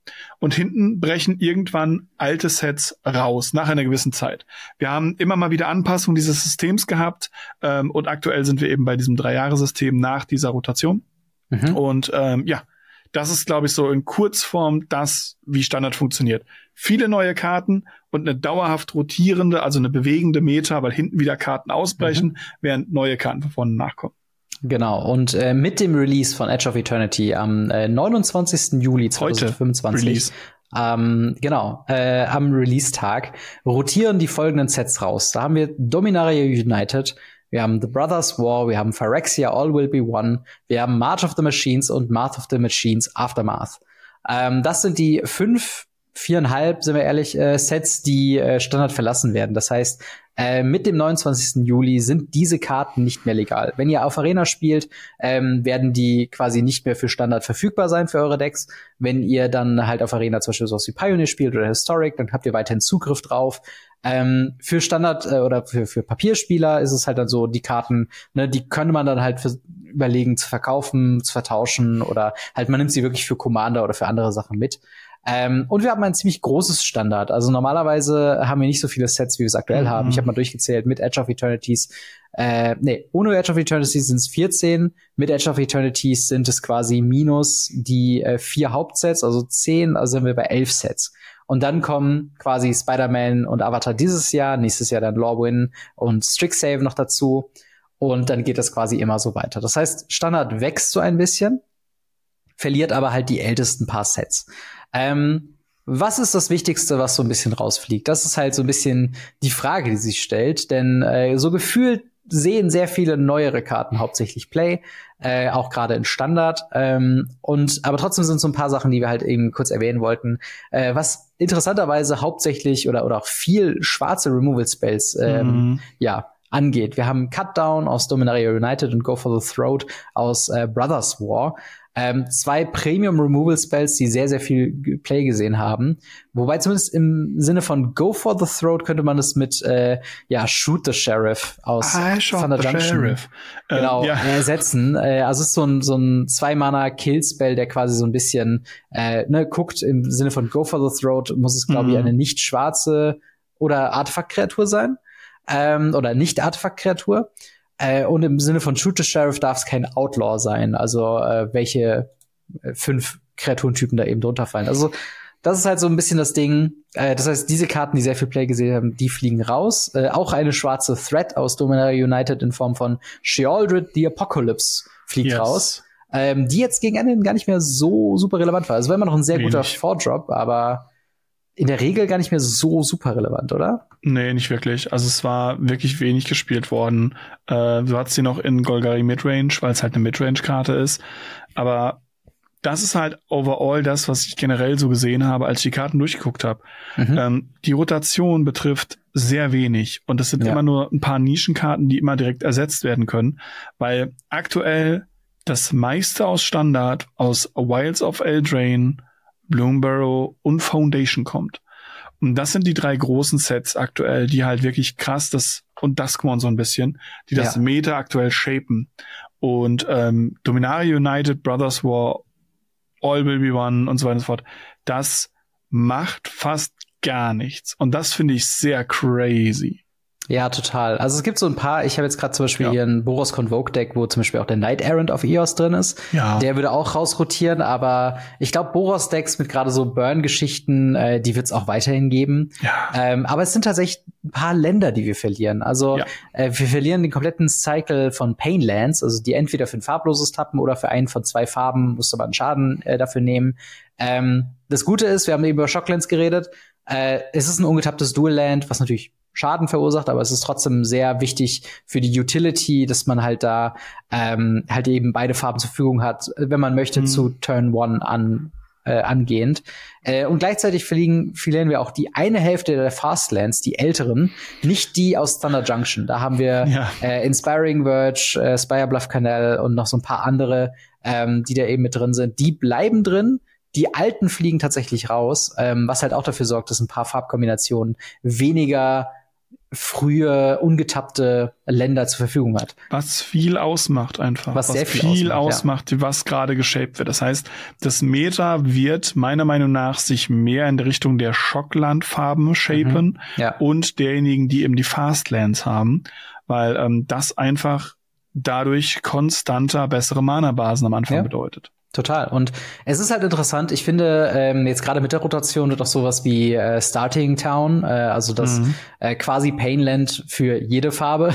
S3: und hinten brechen irgendwann alte Sets raus, nach einer gewissen Zeit. Wir haben immer mal wieder Anpassungen dieses Systems gehabt ähm, und aktuell sind wir eben bei diesem Drei-Jahre-System nach dieser Rotation. Mhm. Und ähm, ja, das ist, glaube ich, so in Kurzform das, wie Standard funktioniert. Viele neue Karten und eine dauerhaft rotierende, also eine bewegende Meta, weil hinten wieder Karten ausbrechen, mhm. während neue Karten von vorne nachkommen.
S2: Genau, und äh, mit dem Release von Edge of Eternity am äh, neunundzwanzigsten Juli zweitausendfünfundzwanzig, ähm, genau, äh, am Release-Tag, rotieren die folgenden Sets raus. Da haben wir Dominaria United, wir haben The Brothers War, wir haben Phyrexia All Will Be One, wir haben March of the Machines und March of the Machines Aftermath. Ähm, das sind die fünf, viereinhalb, sind wir ehrlich, äh, Sets, die äh, Standard verlassen werden. Das heißt, äh, mit dem neunundzwanzigsten Juli sind diese Karten nicht mehr legal. Wenn ihr auf Arena spielt, ähm, werden die quasi nicht mehr für Standard verfügbar sein für eure Decks. Wenn ihr dann halt auf Arena zum Beispiel sowas wie Pioneer spielt oder Historic, dann habt ihr weiterhin Zugriff drauf. Ähm, für Standard äh, oder für, für Papierspieler ist es halt dann so, die Karten, ne, die könnte man dann halt für, überlegen zu verkaufen, zu vertauschen oder halt man nimmt sie wirklich für Commander oder für andere Sachen mit. Ähm, und wir haben ein ziemlich großes Standard. Also normalerweise haben wir nicht so viele Sets, wie wir es aktuell mhm. haben. Ich habe mal durchgezählt, mit Edge of Eternities, äh, nee, ohne Edge of Eternities sind es vierzehn, mit Edge of Eternities sind es quasi minus die äh, vier Hauptsets, also zehn, also sind wir bei elf Sets. Und dann kommen quasi Spider-Man und Avatar dieses Jahr, nächstes Jahr dann Lorwyn und Strixhaven noch dazu. Und dann geht das quasi immer so weiter. Das heißt, Standard wächst so ein bisschen, verliert aber halt die ältesten paar Sets. Ähm, was ist das Wichtigste, was so ein bisschen rausfliegt? Das ist halt so ein bisschen die Frage, die sich stellt. Denn äh, so gefühlt sehen sehr viele neuere Karten hauptsächlich Play, äh, auch gerade in Standard. Ähm, und aber trotzdem sind so ein paar Sachen, die wir halt eben kurz erwähnen wollten. Äh, was interessanterweise hauptsächlich oder oder auch viel schwarze Removal Spells ähm, mhm. ja angeht. Wir haben Cutdown aus Dominaria United und Go for the Throat aus äh, Brothers War. Ähm, zwei Premium-Removal-Spells, die sehr, sehr viel Play gesehen haben. Wobei zumindest im Sinne von Go for the Throat könnte man es mit äh, ja Shoot the Sheriff aus Thunder Junction Sheriff. genau äh, ja. ersetzen. Äh, also es ist so ein so ein Zwei-Mana-Kill-Spell, der quasi so ein bisschen äh, ne, guckt im Sinne von Go for the Throat, muss es, glaube mhm. ich, eine nicht schwarze oder Artefakt-Kreatur sein. Ähm, oder Nicht-Artefakt-Kreatur. Äh, und im Sinne von Shoot the Sheriff darf es kein Outlaw sein, also äh, welche äh, fünf Kreaturentypen da eben drunter fallen. Also das ist halt so ein bisschen das Ding. Äh, das heißt, diese Karten, die sehr viel Play gesehen haben, die fliegen raus. Äh, auch eine schwarze Threat aus Dominaria United in Form von Sheoldred the Apocalypse fliegt yes. raus. Ähm, die jetzt gegen Ende gar nicht mehr so super relevant war. Also war immer noch ein sehr Wenig. guter Four-Drop, aber in der Regel gar nicht mehr so super relevant, oder?
S3: Nee, nicht wirklich. Also es war wirklich wenig gespielt worden. Äh, du hattest sie noch in Golgari Midrange, weil es halt eine Midrange-Karte ist. Aber das ist halt overall das, was ich generell so gesehen habe, als ich die Karten durchgeguckt habe. Mhm. Ähm, die Rotation betrifft sehr wenig. Und es sind ja. immer nur ein paar Nischenkarten, die immer direkt ersetzt werden können. Weil aktuell das meiste aus Standard, aus Wilds of Eldraine, Bloomburrow und Foundation kommt. Und das sind die drei großen Sets aktuell, die halt wirklich krass das und Duskmourn so ein bisschen, die das ja. Meta aktuell shapen. Und ähm, Dominaria United, Brothers War, All Will Be One und so weiter und so fort, das macht fast gar nichts. Und das finde ich sehr crazy.
S2: Ja, total. Also es gibt so ein paar, ich habe jetzt gerade zum Beispiel ja. hier ein Boros Convoke Deck, wo zum Beispiel auch der Knight Errant of Eos drin ist. Ja. Der würde auch rausrotieren, aber ich glaube, Boros Decks mit gerade so Burn-Geschichten, äh, die wird es auch weiterhin geben. Ja. Ähm, aber es sind tatsächlich ein paar Länder, die wir verlieren. Also ja. äh, wir verlieren den kompletten Cycle von Painlands, also die entweder für ein farbloses tappen oder für einen von zwei Farben, musst du aber einen Schaden äh, dafür nehmen. Ähm, das Gute ist, wir haben eben über Shocklands geredet, äh, es ist ein ungetapptes Dual-Land, was natürlich Schaden verursacht, aber es ist trotzdem sehr wichtig für die Utility, dass man halt da ähm, halt eben beide Farben zur Verfügung hat, wenn man möchte, mhm. zu Turn One an äh, angehend. Äh, und gleichzeitig verlieren, verlieren wir auch die eine Hälfte der Fastlands, die älteren, nicht die aus Thunder Junction. Da haben wir ja. äh, Inspiring Verge, äh, Spirebluff Canal und noch so ein paar andere, ähm, die da eben mit drin sind. Die bleiben drin. Die alten fliegen tatsächlich raus, ähm, was halt auch dafür sorgt, dass ein paar Farbkombinationen weniger frühe, ungetappte Länder zur Verfügung hat.
S3: Was viel ausmacht einfach.
S2: Was, was sehr viel,
S3: viel
S2: ausmacht,
S3: ausmacht, ja. Was gerade geshaped wird. Das heißt, das Meta wird meiner Meinung nach sich mehr in der Richtung der Schocklandfarben shapen
S2: mhm. ja.
S3: und derjenigen, die eben die Fastlands haben, weil ähm, das einfach dadurch konstanter bessere Mana-Basen am Anfang ja. bedeutet.
S2: Total. Und es ist halt interessant, ich finde, ähm, jetzt gerade mit der Rotation wird auch sowas wie äh, Starting Town, äh, also das mhm. äh, quasi Painland für jede Farbe,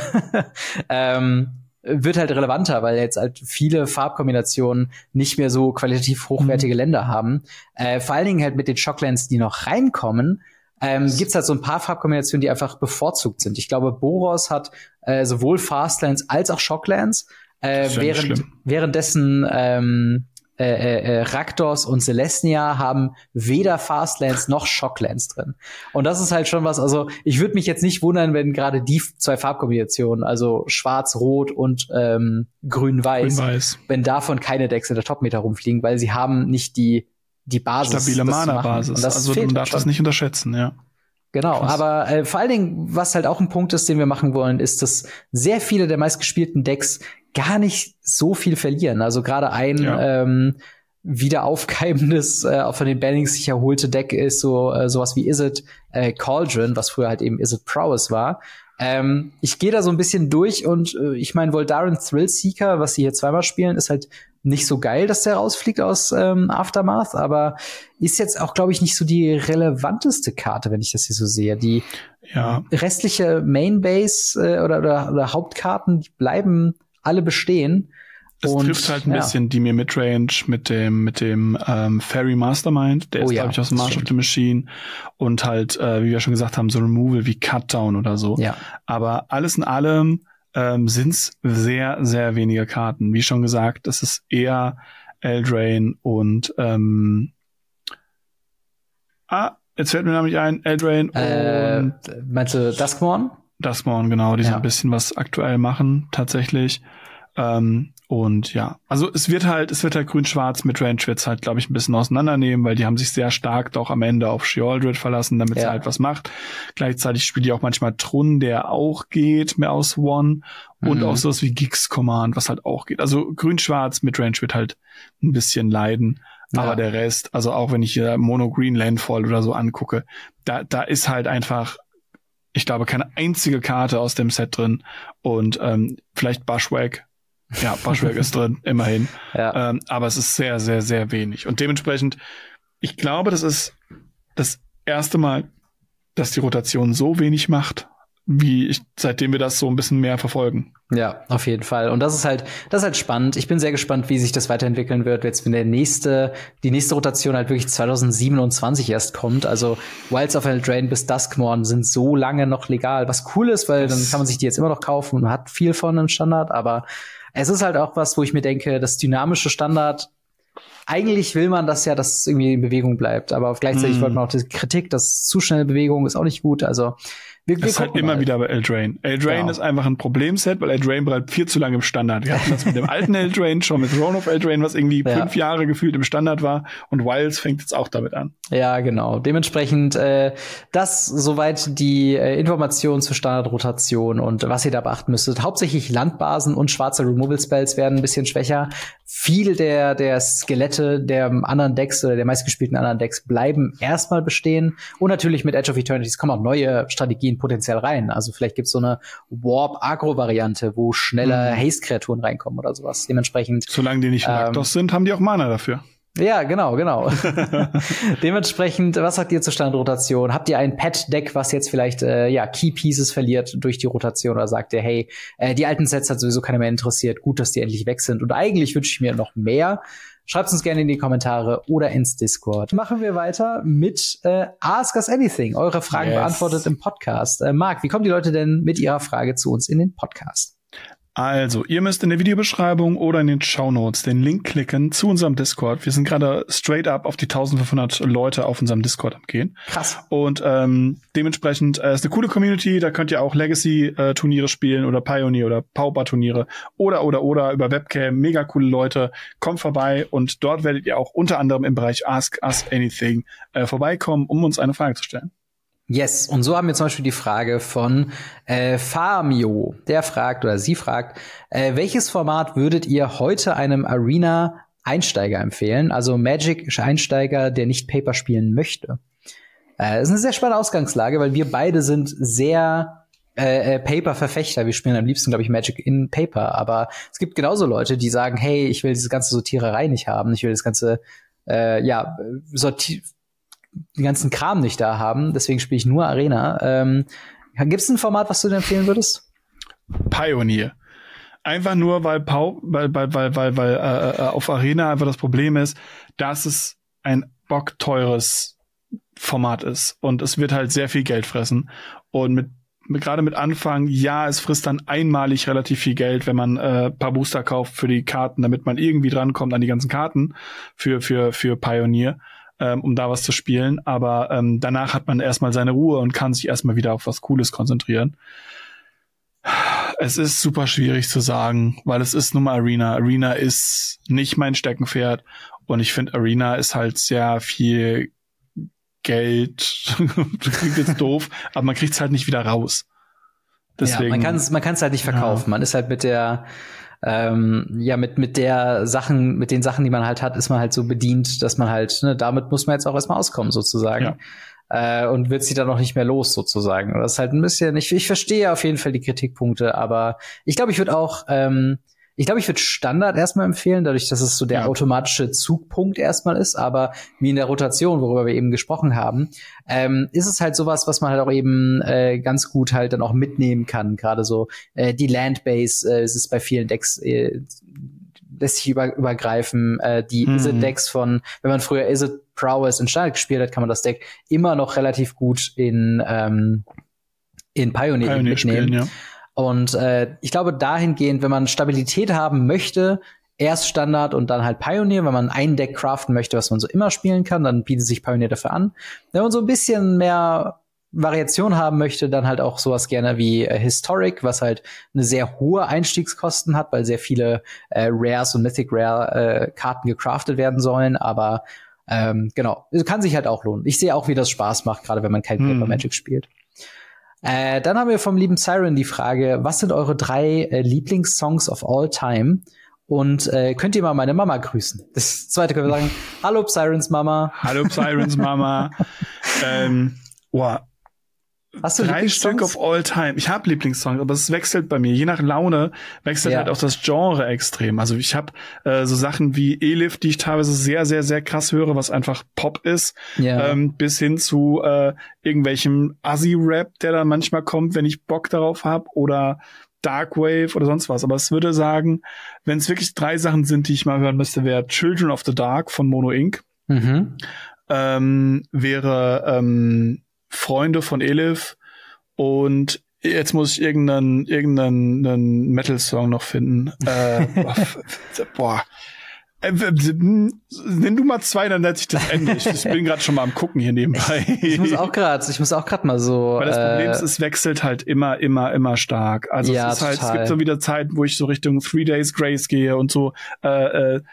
S2: ähm, wird halt relevanter, weil jetzt halt viele Farbkombinationen nicht mehr so qualitativ hochwertige mhm. Länder haben. Äh, vor allen Dingen halt mit den Shocklands, die noch reinkommen, ähm, gibt's halt so ein paar Farbkombinationen, die einfach bevorzugt sind. Ich glaube, Boros hat äh, sowohl Fastlands als auch Shocklands, äh, während, währenddessen ähm, Äh, äh, Rakdos und Celestia haben weder Fastlands noch Shocklands drin. Und das ist halt schon was, also ich würde mich jetzt nicht wundern, wenn gerade die zwei Farbkombinationen, also Schwarz-Rot und ähm, Grün-Weiß,
S3: Grün-Weiß,
S2: wenn davon keine Decks in der Top-Meta rumfliegen, weil sie haben nicht die die Basis.
S3: Stabile Mana-Basis. Also man darf das nicht unterschätzen, ja.
S2: Genau, Krass. aber äh, vor allen Dingen, was halt auch ein Punkt ist, den wir machen wollen, ist, dass sehr viele der meistgespielten Decks gar nicht so viel verlieren. Also gerade ein ja. ähm, wieder aufkeimendes, äh, von den Bannings sich erholte Deck ist so äh, sowas wie Izzet äh, Cauldron, was früher halt eben Izzet Prowess war. Ähm, ich gehe da so ein bisschen durch und äh, ich meine, Voldaren Thrillseeker, was sie hier zweimal spielen, ist halt nicht so geil, dass der rausfliegt aus ähm, Aftermath, aber ist jetzt auch, glaube ich, nicht so die relevanteste Karte, wenn ich das hier so sehe. Die
S3: ja.
S2: restliche Mainbase äh, oder, oder, oder Hauptkarten, die bleiben alle bestehen.
S3: Es und, trifft halt ein ja. bisschen die mir Midrange mit dem mit dem ähm, Fairy Mastermind, der oh, ist ja, glaube ich aus dem March of the Machine und halt, äh, wie wir schon gesagt haben, so Removal wie Cutdown oder so.
S2: Ja.
S3: Aber alles in allem ähm, sind's sehr, sehr wenige Karten. Wie schon gesagt, das ist eher Eldraine und ähm, ah, jetzt fällt mir nämlich ein, Eldraine
S2: äh,
S3: und
S2: meinst du Duskmourn?
S3: Duskmourn, genau, die
S2: ja.
S3: so ein bisschen was aktuell machen, tatsächlich. Ähm, und ja, also es wird halt, es wird halt grün-schwarz mit Range wird's halt, glaube ich, ein bisschen auseinandernehmen, weil die haben sich sehr stark doch am Ende auf Sheoldred verlassen, damit ja. sie halt was macht. Gleichzeitig spielt die auch manchmal Trun, der auch geht, mehr aus One und mhm. auch sowas wie Gix Command, was halt auch geht. Also grün-schwarz mit Range wird halt ein bisschen leiden. Ja. Aber der Rest, also auch wenn ich hier Mono-Green Landfall oder so angucke, da, da ist halt einfach, ich glaube, keine einzige Karte aus dem Set drin und ähm, vielleicht Bushwhack. Ja, Bushwhack ist drin, immerhin.
S2: Ja.
S3: Ähm, aber es ist sehr, sehr, sehr wenig. Und dementsprechend, ich glaube, das ist das erste Mal, dass die Rotation so wenig macht, wie ich, seitdem wir das so ein bisschen mehr verfolgen.
S2: Ja, auf jeden Fall. Und das ist halt, das ist halt spannend. Ich bin sehr gespannt, wie sich das weiterentwickeln wird, jetzt wenn der nächste, die nächste Rotation halt wirklich zwanzig siebenundzwanzig erst kommt. Also Wilds of Eldraine bis Duskmourn sind so lange noch legal, was cool ist, weil das dann kann man sich die jetzt immer noch kaufen und hat viel von im Standard, aber es ist halt auch was, wo ich mir denke, das dynamische Standard, eigentlich will man das ja, dass es irgendwie in Bewegung bleibt, aber auf gleichzeitig mm. wollte man auch die Kritik, dass zu schnelle Bewegung ist auch nicht gut, also wir, wir
S3: das ist halt immer halt. wieder bei Eldraine. Eldraine genau. ist einfach ein Problemset, weil Eldraine bleibt viel zu lange im Standard. Wir hatten das mit dem alten Eldraine schon, mit Throne of Eldraine, was irgendwie ja. fünf Jahre gefühlt im Standard war. Und Wilds fängt jetzt auch damit an.
S2: Ja, genau. Dementsprechend äh, das soweit die äh, Informationen zur Standardrotation und was ihr da beachten müsstet. Hauptsächlich Landbasen und schwarze Removal-Spells werden ein bisschen schwächer. Viel der der Skelette der anderen Decks oder der meistgespielten anderen Decks bleiben erstmal bestehen. Und natürlich mit Edge of Eternities kommen auch neue Strategien potenziell rein. Also vielleicht gibt's so eine Warp-Agro-Variante, wo schneller mhm. Haste-Kreaturen reinkommen oder sowas. Dementsprechend.
S3: Solange die nicht Rakdos ähm, sind, haben die auch Mana dafür.
S2: Ja, genau, genau. Dementsprechend, was sagt ihr zur Standardrotation? Habt ihr ein Pet-Deck, was jetzt vielleicht äh, ja Key Pieces verliert durch die Rotation, oder sagt ihr, hey, äh, die alten Sets hat sowieso keiner mehr interessiert, gut, dass die endlich weg sind und eigentlich wünsche ich mir noch mehr? Schreibt uns gerne in die Kommentare oder ins Discord. Machen wir weiter mit äh, Ask Us Anything. Eure Fragen yes. beantwortet im Podcast. Äh, Marc, wie kommen die Leute denn mit ihrer Frage zu uns in den Podcast?
S3: Also, ihr müsst in der Videobeschreibung oder in den Shownotes den Link klicken zu unserem Discord. Wir sind gerade straight up auf die eintausendfünfhundert Leute auf unserem Discord am gehen.
S2: Krass.
S3: Und ähm, dementsprechend äh, ist eine coole Community. Da könnt ihr auch Legacy-Turniere spielen oder Pioneer oder Pauper-Turniere oder, oder, oder über Webcam. Mega coole Leute. Kommt vorbei und dort werdet ihr auch unter anderem im Bereich Ask Us Anything äh, vorbeikommen, um uns eine Frage zu stellen.
S2: Yes, und so haben wir zum Beispiel die Frage von äh, Famio. Der fragt, oder sie fragt, äh, welches Format würdet ihr heute einem Arena-Einsteiger empfehlen? Also Magic-Einsteiger, der nicht Paper spielen möchte. Äh, ist eine sehr spannende Ausgangslage, weil wir beide sind sehr äh, Paper-Verfechter. Wir spielen am liebsten, glaube ich, Magic in Paper. Aber es gibt genauso Leute, die sagen, hey, ich will diese ganze Sortiererei nicht haben. Ich will das ganze, äh, ja, Sortier den ganzen Kram nicht da haben, deswegen spiele ich nur Arena. Ähm, Gibt es ein Format, was du dir empfehlen würdest?
S3: Pioneer. Einfach nur, weil Pau, weil, weil, weil, weil, weil äh, auf Arena einfach das Problem ist, dass es ein bockteures Format ist und es wird halt sehr viel Geld fressen. Und mit, mit gerade mit Anfang, ja, es frisst dann einmalig relativ viel Geld, wenn man äh, paar Booster kauft für die Karten, damit man irgendwie drankommt an die ganzen Karten für für für Pioneer. Ähm, um da was zu spielen, aber ähm, danach hat man erstmal seine Ruhe und kann sich erstmal wieder auf was Cooles konzentrieren. Es ist super schwierig zu sagen, weil es ist nun mal Arena. Arena ist nicht mein Steckenpferd und ich finde, Arena ist halt sehr viel Geld. Das klingt jetzt doof, aber man kriegt es halt nicht wieder raus. Deswegen,
S2: ja, man kann es man kann's halt nicht verkaufen. Ja. Man ist halt mit der Ähm, ja, mit, mit der Sachen, mit den Sachen, die man halt hat, ist man halt so bedient, dass man halt, ne, damit muss man jetzt auch erstmal auskommen, sozusagen. Ja. Äh, und wird sie dann noch nicht mehr los, sozusagen. Das ist halt ein bisschen, ich, ich verstehe auf jeden Fall die Kritikpunkte, aber ich glaube, ich würde auch, ähm, ich glaube, ich würde Standard erstmal empfehlen, dadurch, dass es so der ja. automatische Zugpunkt erstmal ist, aber wie in der Rotation, worüber wir eben gesprochen haben, ähm, ist es halt sowas, was man halt auch eben äh, ganz gut halt dann auch mitnehmen kann. Gerade so äh, die Landbase, äh, es ist bei vielen Decks äh, lässt sich über, übergreifen. Äh, die mhm. Izzet-Decks von, wenn man früher Izzet Prowess in Standard gespielt hat, kann man das Deck immer noch relativ gut in ähm, in Pioneer, Pioneer mitnehmen. Spielen, ja. Und äh, ich glaube, dahingehend, wenn man Stabilität haben möchte, erst Standard und dann halt Pioneer. Wenn man ein Deck craften möchte, was man so immer spielen kann, dann bietet sich Pioneer dafür an. Wenn man so ein bisschen mehr Variation haben möchte, dann halt auch sowas gerne wie äh, Historic, was halt eine sehr hohe Einstiegskosten hat, weil sehr viele äh, Rares und Mythic Rare äh, Karten gecraftet werden sollen. Aber ähm, genau, kann sich halt auch lohnen. Ich sehe auch, wie das Spaß macht, gerade wenn man kein hm. Paper Magic spielt. Äh, dann haben wir vom lieben Siren die Frage, was sind eure drei äh, Lieblingssongs of all time? Und äh, könnt ihr mal meine Mama grüßen? Das zweite können wir sagen, hallo Sirens Mama.
S3: Hallo Sirens Mama. ähm, wow.
S2: Hast du
S3: drei Stück of all time? Ich habe Lieblingssongs, aber es wechselt bei mir. Je nach Laune wechselt ja. halt auch das Genre extrem. Also ich habe äh, so Sachen wie Elif, die ich teilweise sehr, sehr, sehr krass höre, was einfach Pop ist, ja. ähm, bis hin zu äh, irgendwelchem Assi-Rap, der dann manchmal kommt, wenn ich Bock darauf habe, oder Darkwave oder sonst was. Aber es würde sagen, wenn es wirklich drei Sachen sind, die ich mal hören müsste, wäre Children of the Dark von Mono Incorporated. Mhm. Ähm, wäre ähm, Freunde von Elif und jetzt muss ich irgendeinen irgendeinen Metal-Song noch finden. Äh, boah. Äh, nenn du mal zwei, dann setze ich das Ende. Ich, ich bin gerade schon mal am Gucken hier nebenbei.
S2: Ich, ich muss auch gerade, ich muss auch gerade mal so.
S3: Weil das Problem ist, es wechselt halt immer, immer, immer stark. Also ja, es ist halt, total. Es gibt so wieder Zeiten, wo ich so Richtung Three Days Grace gehe und so äh, äh,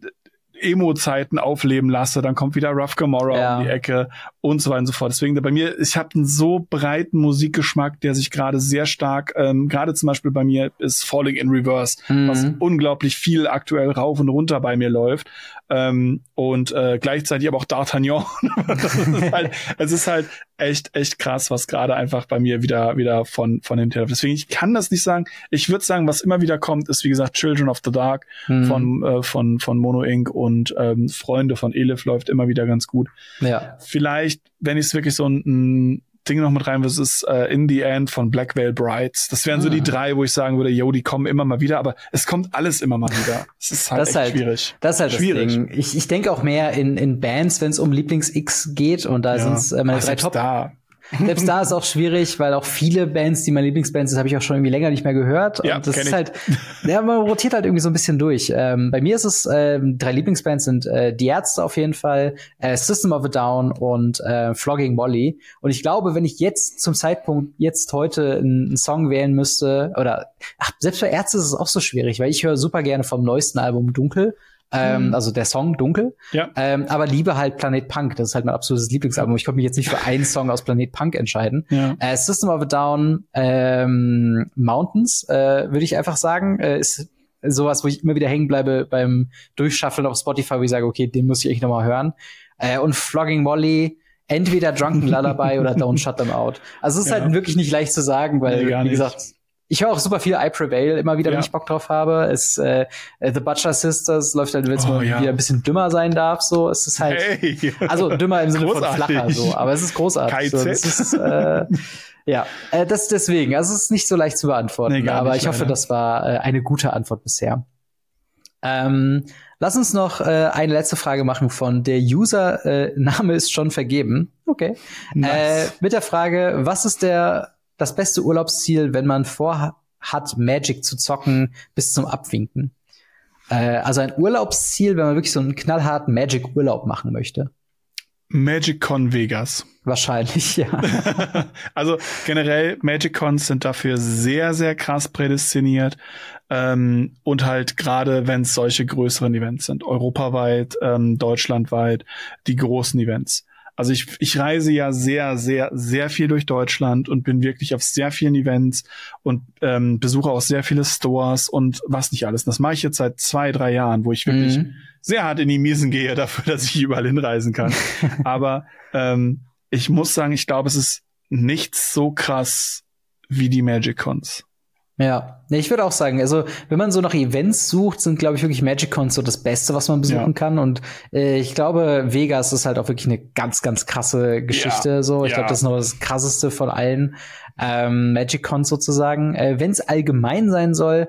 S3: Emo-Zeiten aufleben lasse, dann kommt wieder Rough Gamora ja. um die Ecke und so weiter und so fort. Deswegen bei mir, ich habe einen so breiten Musikgeschmack, der sich gerade sehr stark, ähm, gerade zum Beispiel bei mir ist Falling in Reverse, mhm. was unglaublich viel aktuell rauf und runter bei mir läuft. Ähm, und äh, gleichzeitig aber auch D'Artagnan. Es ist halt, es ist halt echt, echt krass, was gerade einfach bei mir wieder wieder von von dem Telefon. Deswegen, ich kann das nicht sagen. Ich würde sagen, was immer wieder kommt, ist wie gesagt Children of the Dark mhm. von äh, von von Mono Incorporated und ähm, Freunde von Elif läuft immer wieder ganz gut.
S2: Ja.
S3: Vielleicht, wenn ich es wirklich so ein, ein Ding noch mit rein, was ist uh, In the End von Black Veil Brides. Das wären ah. so die drei, wo ich sagen würde, yo, die kommen immer mal wieder, aber es kommt alles immer mal wieder. Es ist halt
S2: das
S3: echt
S2: halt,
S3: schwierig.
S2: Das ist halt
S3: schwierig.
S2: Das Ding. Ich, ich denke auch mehr in, in Bands, wenn es um Lieblings-X geht und da ja. sind es äh, meine
S3: Ach,
S2: drei Top.
S3: Da.
S2: Selbst da ist auch schwierig, weil auch viele Bands, die meine Lieblingsbands sind, habe ich auch schon irgendwie länger nicht mehr gehört.
S3: Ja,
S2: und das ist
S3: ich.
S2: halt, ja, man rotiert halt irgendwie so ein bisschen durch. Ähm, bei mir ist es, ähm, drei Lieblingsbands sind äh, Die Ärzte auf jeden Fall, äh, System of a Down und äh, Flogging Molly. Und ich glaube, wenn ich jetzt zum Zeitpunkt, jetzt heute einen Song wählen müsste, oder ach, selbst bei Ärzte ist es auch so schwierig, weil ich höre super gerne vom neuesten Album Dunkel. Ähm,
S3: Mhm.
S2: also der Song Dunkel.
S3: Ja.
S2: Ähm, aber liebe halt Planet Punk. Das ist halt mein absolutes Lieblingsalbum. Ich konnte mich jetzt nicht für einen Song aus Planet Punk entscheiden.
S3: Ja.
S2: Äh, System of a Down, ähm, Mountains, äh, würde ich einfach sagen, äh, ist sowas, wo ich immer wieder hängen bleibe beim Durchschaffeln auf Spotify, wo ich sage, okay, den muss ich echt noch mal hören. Äh, und Flogging Molly, entweder Drunken Lullaby oder Don't Shut Them Out. Also es ist
S3: Ja.
S2: halt wirklich nicht leicht zu sagen, weil,
S3: Nee, gar
S2: wie
S3: nicht.
S2: gesagt, ich höre auch super viel I Prevail, immer wieder, wenn
S3: Ja.
S2: ich Bock drauf habe. Es, äh, The Butcher Sisters läuft halt, wenn es
S3: Oh,
S2: mal
S3: ja.
S2: wieder ein bisschen dümmer sein darf, so. Es ist halt,
S3: Hey.
S2: also dümmer im Sinne
S3: Großartig.
S2: von flacher, so. Aber es ist großartig. So.
S3: K
S2: Das
S3: Z.
S2: ist, äh, ja, äh, das deswegen. Also es ist nicht so leicht zu beantworten.
S3: Nee, gar
S2: aber
S3: nicht,
S2: ich hoffe,
S3: leider.
S2: das war äh, eine gute Antwort bisher. Ähm, lass uns noch äh, eine letzte Frage machen von der User. Äh, Name ist schon vergeben. Okay.
S3: Nice.
S2: Äh, mit der Frage, was ist der das beste Urlaubsziel, wenn man vorhat, Magic zu zocken bis zum Abwinken? Äh, also ein Urlaubsziel, wenn man wirklich so einen knallharten Magic-Urlaub machen möchte.
S3: MagicCon Vegas.
S2: Wahrscheinlich, ja.
S3: Also generell, Magic-Cons sind dafür sehr, sehr krass prädestiniert. Ähm, und halt gerade, wenn es solche größeren Events sind, europaweit, ähm, deutschlandweit, die großen Events. Also ich, ich reise ja sehr, sehr, sehr viel durch Deutschland und bin wirklich auf sehr vielen Events und ähm, besuche auch sehr viele Stores und was nicht alles. Das mache ich jetzt seit zwei, drei Jahren, wo ich wirklich
S2: Mhm.
S3: sehr hart in die Miesen gehe dafür, dass ich überall hinreisen kann. Aber ähm, ich muss sagen, ich glaube, es ist nicht so krass wie die Magic-Cons.
S2: Ja, nee, ich würde auch sagen, also wenn man so nach Events sucht, sind, glaube ich, wirklich Magic-Cons so das Beste, was man besuchen
S3: Ja.
S2: kann. Und äh, ich glaube, Vegas ist halt auch wirklich eine ganz, ganz krasse Geschichte.
S3: Ja,
S2: So, ich
S3: ja.
S2: glaube, das ist noch das krasseste von allen ähm, Magic-Cons sozusagen. Äh, wenn es allgemein sein soll,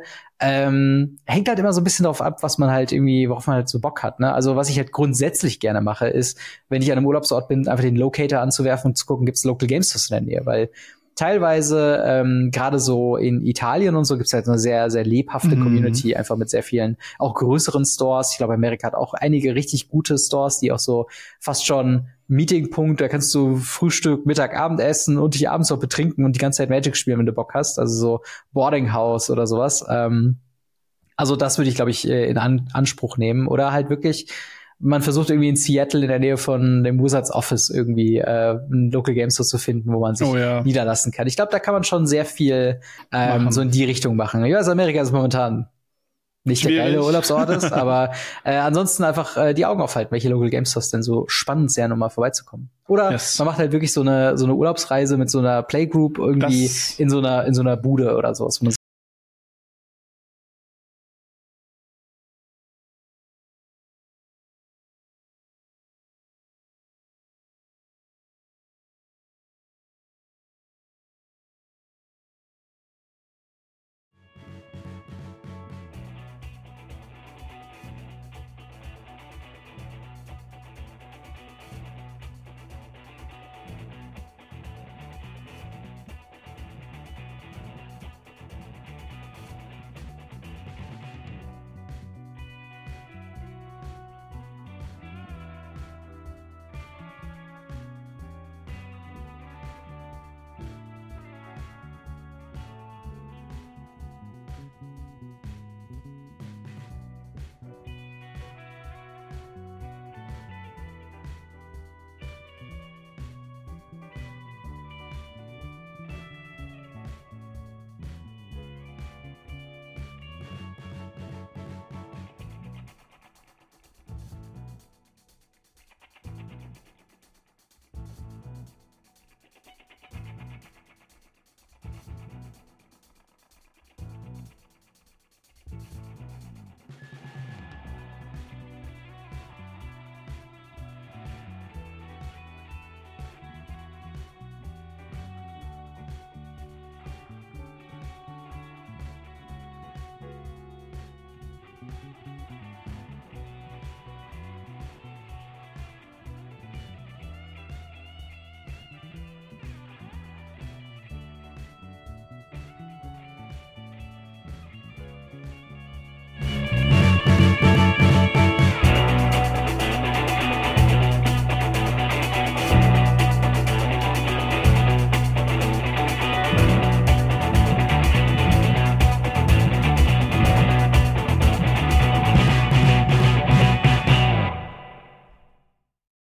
S2: ähm, hängt halt immer so ein bisschen darauf ab, was man halt irgendwie, worauf man halt so Bock hat. Ne? Also was ich halt grundsätzlich gerne mache, ist, wenn ich an einem Urlaubsort bin, einfach den Locator anzuwerfen und zu gucken, gibt's Local Game Stores in der Nähe, weil teilweise, ähm, gerade so in Italien und so, gibt's halt eine sehr, sehr lebhafte
S3: Mhm.
S2: Community, einfach mit sehr vielen, auch größeren Stores. Ich glaube, Amerika hat auch einige richtig gute Stores, die auch so fast schon Meetingpunkt, da kannst du Frühstück, Mittag, Abendessen und dich abends auch betrinken und die ganze Zeit Magic spielen, wenn du Bock hast. Also so Boarding House oder sowas. Ähm, also das würde ich, glaube ich, äh, in An- Anspruch nehmen. Oder halt wirklich, man versucht irgendwie in Seattle in der Nähe von dem Wizards Office irgendwie äh, ein Local Game Store zu finden, wo man sich
S3: Oh ja.
S2: niederlassen kann. Ich glaube, da kann man schon sehr viel ähm,
S3: Machen.
S2: so in die Richtung machen. Ja, also Amerika ist momentan nicht der
S3: Schwierig.
S2: geile Urlaubsort ist, aber äh, ansonsten einfach äh, die Augen aufhalten, welche Local Game Stores denn so spannend wären, um mal vorbeizukommen. Oder
S3: Yes.
S2: man macht halt wirklich so eine so eine Urlaubsreise mit so einer Playgroup irgendwie
S3: Das-
S2: in so einer in so einer Bude oder sowas, wo man